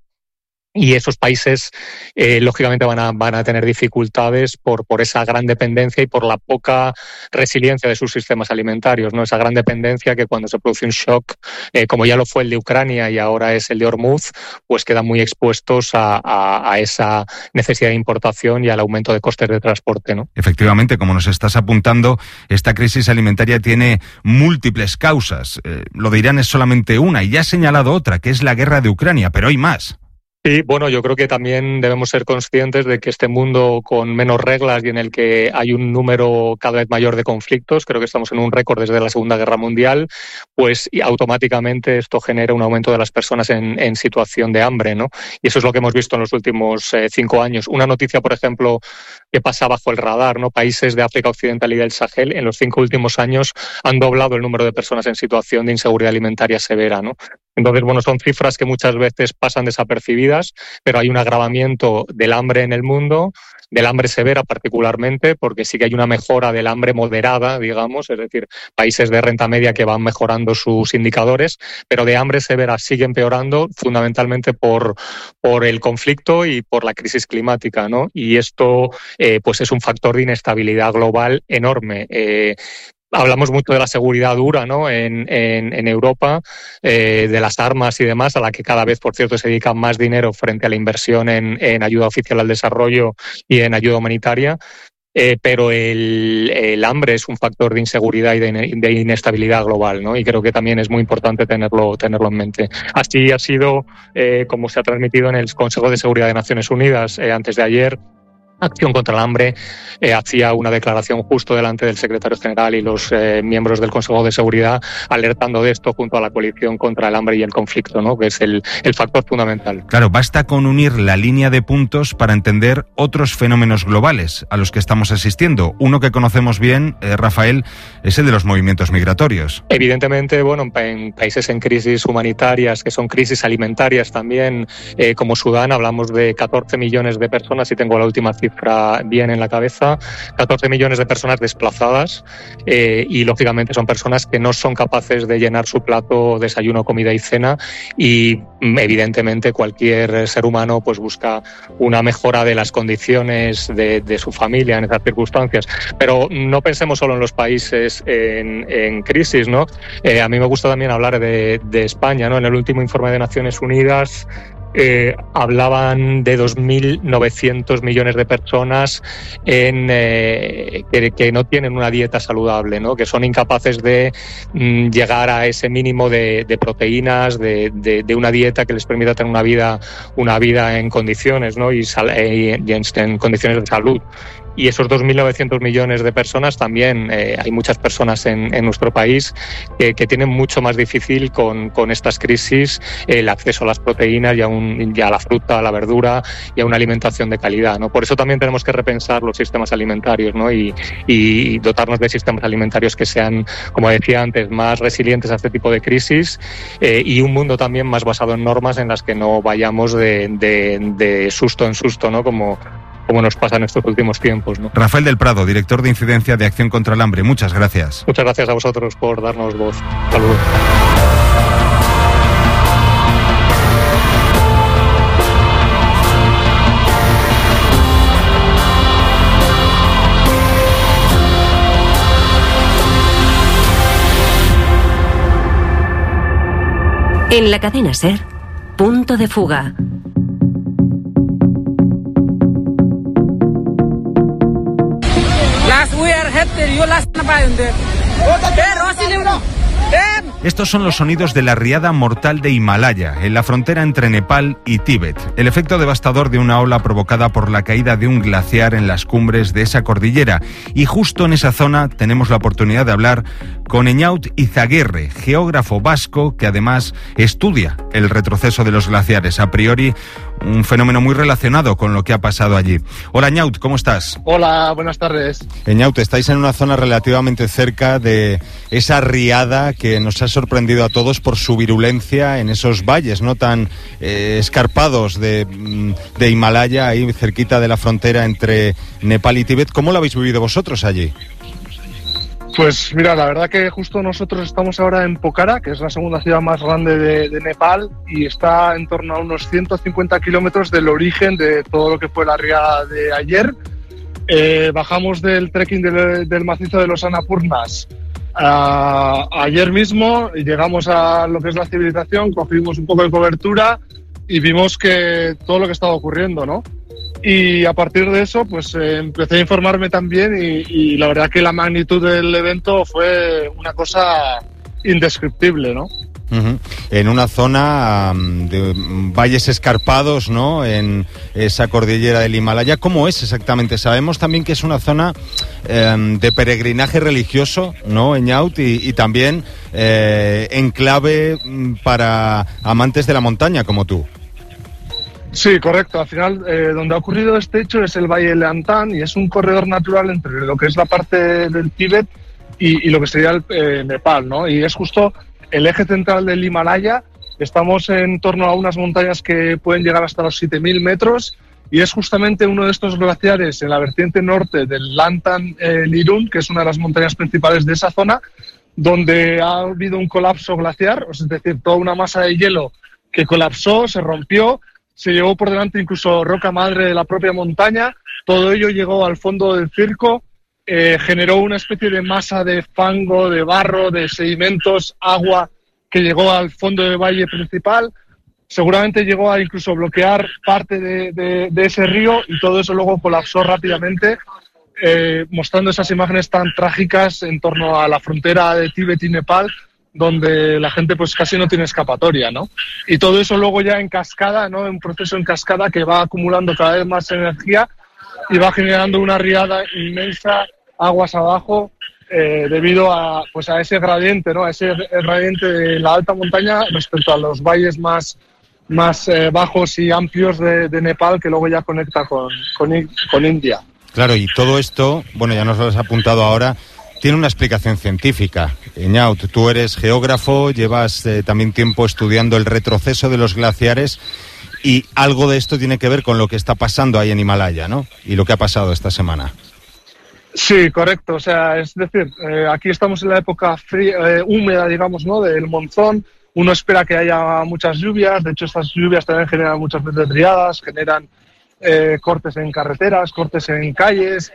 Y esos países, lógicamente, van a tener dificultades por esa gran dependencia y por la poca resiliencia de sus sistemas alimentarios, ¿no? Esa gran dependencia que cuando se produce un shock, como ya lo fue el de Ucrania y ahora es el de Hormuz, pues quedan muy expuestos a esa necesidad de importación y al aumento de costes de transporte, ¿no? Efectivamente, como nos estás apuntando, esta crisis alimentaria tiene múltiples causas. Lo de Irán es solamente una y ya has señalado otra, que es la guerra de Ucrania, pero hay más. Sí, bueno, yo creo que también debemos ser conscientes de que este mundo con menos reglas y en el que hay un número cada vez mayor de conflictos, creo que estamos en un récord desde la Segunda Guerra Mundial, pues y automáticamente esto genera un aumento de las personas en situación de hambre, ¿no? Y eso es lo que hemos visto en los últimos 5 años. Una noticia, por ejemplo, que pasa bajo el radar, ¿no? Países de África Occidental y del Sahel en los 5 últimos años han doblado el número de personas en situación de inseguridad alimentaria severa, ¿no? Entonces, bueno, son cifras que muchas veces pasan desapercibidas, pero hay un agravamiento del hambre en el mundo, del hambre severa particularmente, porque sí que hay una mejora del hambre moderada, digamos, es decir, países de renta media que van mejorando sus indicadores, pero de hambre severa sigue empeorando fundamentalmente por el conflicto y por la crisis climática, ¿no? Y esto pues es un factor de inestabilidad global enorme. Hablamos mucho de la seguridad dura, ¿no? En Europa, de las armas y demás, a la que cada vez, por cierto, se dedica más dinero frente a la inversión en ayuda oficial al desarrollo y en ayuda humanitaria. Pero el hambre es un factor de inseguridad y de inestabilidad global, ¿no? Y creo que también es muy importante tenerlo en mente. Así ha sido, como se ha transmitido en el Consejo de Seguridad de Naciones Unidas antes de ayer. Acción contra el Hambre hacía una declaración justo delante del secretario general y los miembros del Consejo de Seguridad alertando de esto junto a la coalición contra el hambre y el conflicto, ¿no? Que es el factor fundamental. Claro, basta con unir la línea de puntos para entender otros fenómenos globales a los que estamos asistiendo. Uno que conocemos bien, Rafael, es el de los movimientos migratorios. Evidentemente, bueno, en países en crisis humanitarias, que son crisis alimentarias también, como Sudán, hablamos de 14 millones de personas, y tengo la última cifra bien en la cabeza, 14 millones de personas desplazadas y lógicamente son personas que no son capaces de llenar su plato, desayuno, comida y cena, y evidentemente cualquier ser humano pues busca una mejora de las condiciones de su familia en esas circunstancias. Pero no pensemos solo en los países en crisis, ¿no? A mí me gusta también hablar de España, ¿no? En el último informe de Naciones Unidas hablaban de 2.900 millones de personas que no tienen una dieta saludable, ¿no? Que son incapaces de llegar a ese mínimo de proteínas, de una dieta que les permita tener una vida en condiciones, ¿no? y en condiciones de salud. Y esos 2.900 millones de personas también, hay muchas personas en nuestro país que tienen mucho más difícil con estas crisis el acceso a las proteínas y a la fruta, a la verdura y a una alimentación de calidad, ¿no? Por eso también tenemos que repensar los sistemas alimentarios, ¿no? Y dotarnos de sistemas alimentarios que sean, como decía antes, más resilientes a este tipo de crisis y un mundo también más basado en normas en las que no vayamos de susto en susto, ¿no? Como nos pasa en estos últimos tiempos, ¿no? Rafael del Prado, director de Incidencia de Acción contra el Hambre, muchas gracias. Muchas gracias a vosotros por darnos voz. Saludos. En la cadena SER, Punto de Fuga. Last we are headed, you last na pa yun din. Pero sila Estos son los sonidos de la riada mortal de Himalaya, en la frontera entre Nepal y Tíbet. El efecto devastador de una ola provocada por la caída de un glaciar en las cumbres de esa cordillera. Y justo en esa zona tenemos la oportunidad de hablar con Eñaut Izaguirre, geógrafo vasco que además estudia el retroceso de los glaciares. A priori, un fenómeno muy relacionado con lo que ha pasado allí. Hola, Eñaut, ¿cómo estás? Hola, buenas tardes. Eñaut, estáis en una zona relativamente cerca de esa riada que nos ha sorprendido a todos por su virulencia en esos valles no tan escarpados de Himalaya, ahí cerquita de la frontera entre Nepal y Tíbet. ¿Cómo lo habéis vivido vosotros allí? Pues mira, la verdad que justo nosotros estamos ahora en Pokhara, que es la segunda ciudad más grande de Nepal, y está en torno a unos 150 kilómetros del origen de todo lo que fue la riada de ayer. Bajamos del trekking del macizo de los Annapurnas ayer mismo y llegamos a lo que es la civilización, cogimos un poco de cobertura y vimos que todo lo que estaba ocurriendo, ¿no? Y a partir de eso, pues empecé a informarme también y la verdad que la magnitud del evento fue una cosa indescriptible, ¿no? Uh-huh. En una zona de valles escarpados, ¿no? En esa cordillera del Himalaya. ¿Cómo es exactamente? Sabemos también que es una zona de peregrinaje religioso, ¿no, Eñaut? Y también enclave para amantes de la montaña como tú. Sí, correcto. Al final, donde ha ocurrido este hecho es el Valle de Leantán y es un corredor natural entre lo que es la parte del Tíbet y lo que sería el Nepal, ¿no? Y es justo el eje central del Himalaya. Estamos en torno a unas montañas que pueden llegar hasta los 7.000 metros y es justamente uno de estos glaciares en la vertiente norte del Lantan Lirun, que es una de las montañas principales de esa zona, donde ha habido un colapso glaciar, es decir, toda una masa de hielo que colapsó, se rompió, se llevó por delante incluso roca madre de la propia montaña, todo ello llegó al fondo del circo, generó una especie de masa de fango, de barro, de sedimentos, agua que llegó al fondo del valle principal. Seguramente llegó a incluso bloquear parte de ese río y todo eso luego colapsó rápidamente, mostrando esas imágenes tan trágicas en torno a la frontera de Tíbet y Nepal, donde la gente pues casi no tiene escapatoria, ¿no? Y todo eso luego ya en cascada, ¿no? Un proceso en cascada que va acumulando cada vez más energía y va generando una riada inmensa aguas abajo debido a ese gradiente, ¿no? A ese gradiente de la alta montaña respecto a los valles más bajos y amplios de Nepal, que luego ya conecta con India. Claro, y todo esto, bueno, ya nos lo has apuntado ahora, tiene una explicación científica. Eñaut, tú eres geógrafo, llevas también tiempo estudiando el retroceso de los glaciares y algo de esto tiene que ver con lo que está pasando ahí en Himalaya, ¿no? Y lo que ha pasado esta semana. Sí, correcto. O sea, es decir, aquí estamos en la época fría, húmeda, digamos, ¿no? Del monzón. Uno espera que haya muchas lluvias. De hecho, estas lluvias también generan muchas veces riadas, generan cortes en carreteras, cortes en calles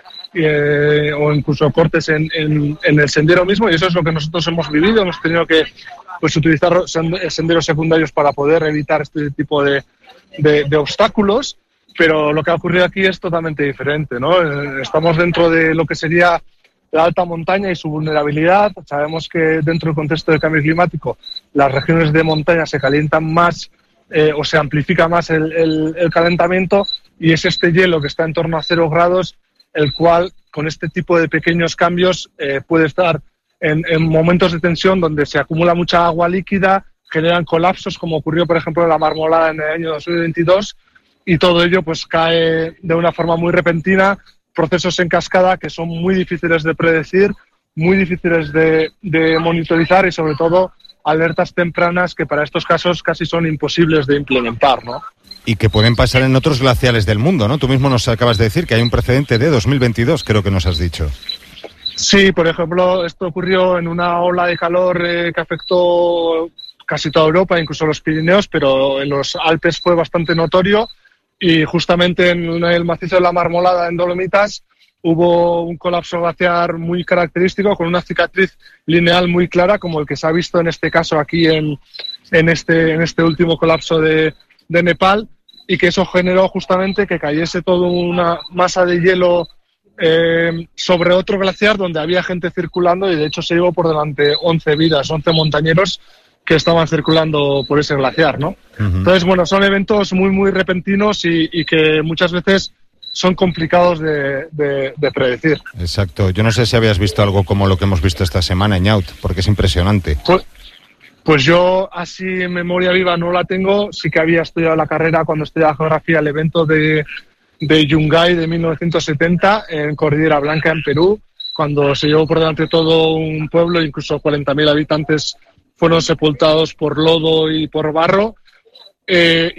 o incluso cortes en el sendero mismo. Y eso es lo que nosotros hemos vivido. Hemos tenido que utilizar senderos secundarios para poder evitar este tipo de obstáculos. Pero lo que ha ocurrido aquí es totalmente diferente, ¿no? Estamos dentro de lo que sería la alta montaña y su vulnerabilidad. Sabemos que dentro del contexto del cambio climático las regiones de montaña se calientan más o se amplifica más el calentamiento y es este hielo que está en torno a 0 grados el cual con este tipo de pequeños cambios puede estar en momentos de tensión donde se acumula mucha agua líquida, generan colapsos como ocurrió por ejemplo en la Marmolada en el año 2022 y todo ello pues cae de una forma muy repentina, procesos en cascada que son muy difíciles de predecir, muy difíciles de monitorizar y sobre todo alertas tempranas que para estos casos casi son imposibles de implementar, ¿no? Y que pueden pasar en otros glaciares del mundo, ¿no? Tú mismo nos acabas de decir que hay un precedente de 2022, creo que nos has dicho. Sí, por ejemplo, esto ocurrió en una ola de calor que afectó casi toda Europa, incluso los Pirineos, pero en los Alpes fue bastante notorio y justamente en el macizo de la Marmolada en Dolomitas hubo un colapso glaciar muy característico con una cicatriz lineal muy clara como el que se ha visto en este caso aquí en este último colapso de Nepal y que eso generó justamente que cayese toda una masa de hielo sobre otro glaciar donde había gente circulando y de hecho se llevó por delante 11 montañeros que estaban circulando por ese glaciar, ¿no? Entonces, bueno, son eventos muy, muy repentinos y que muchas veces son complicados de predecir. Exacto. Yo no sé si habías visto algo como lo que hemos visto esta semana en Ñaut, porque es impresionante. Pues yo así en memoria viva no la tengo. Sí que había estudiado la carrera cuando estudiaba geografía, el evento de Yungay de 1970 en Cordillera Blanca, en Perú, cuando se llevó por delante todo un pueblo, incluso 40.000 habitantes fueron sepultados por lodo y por barro.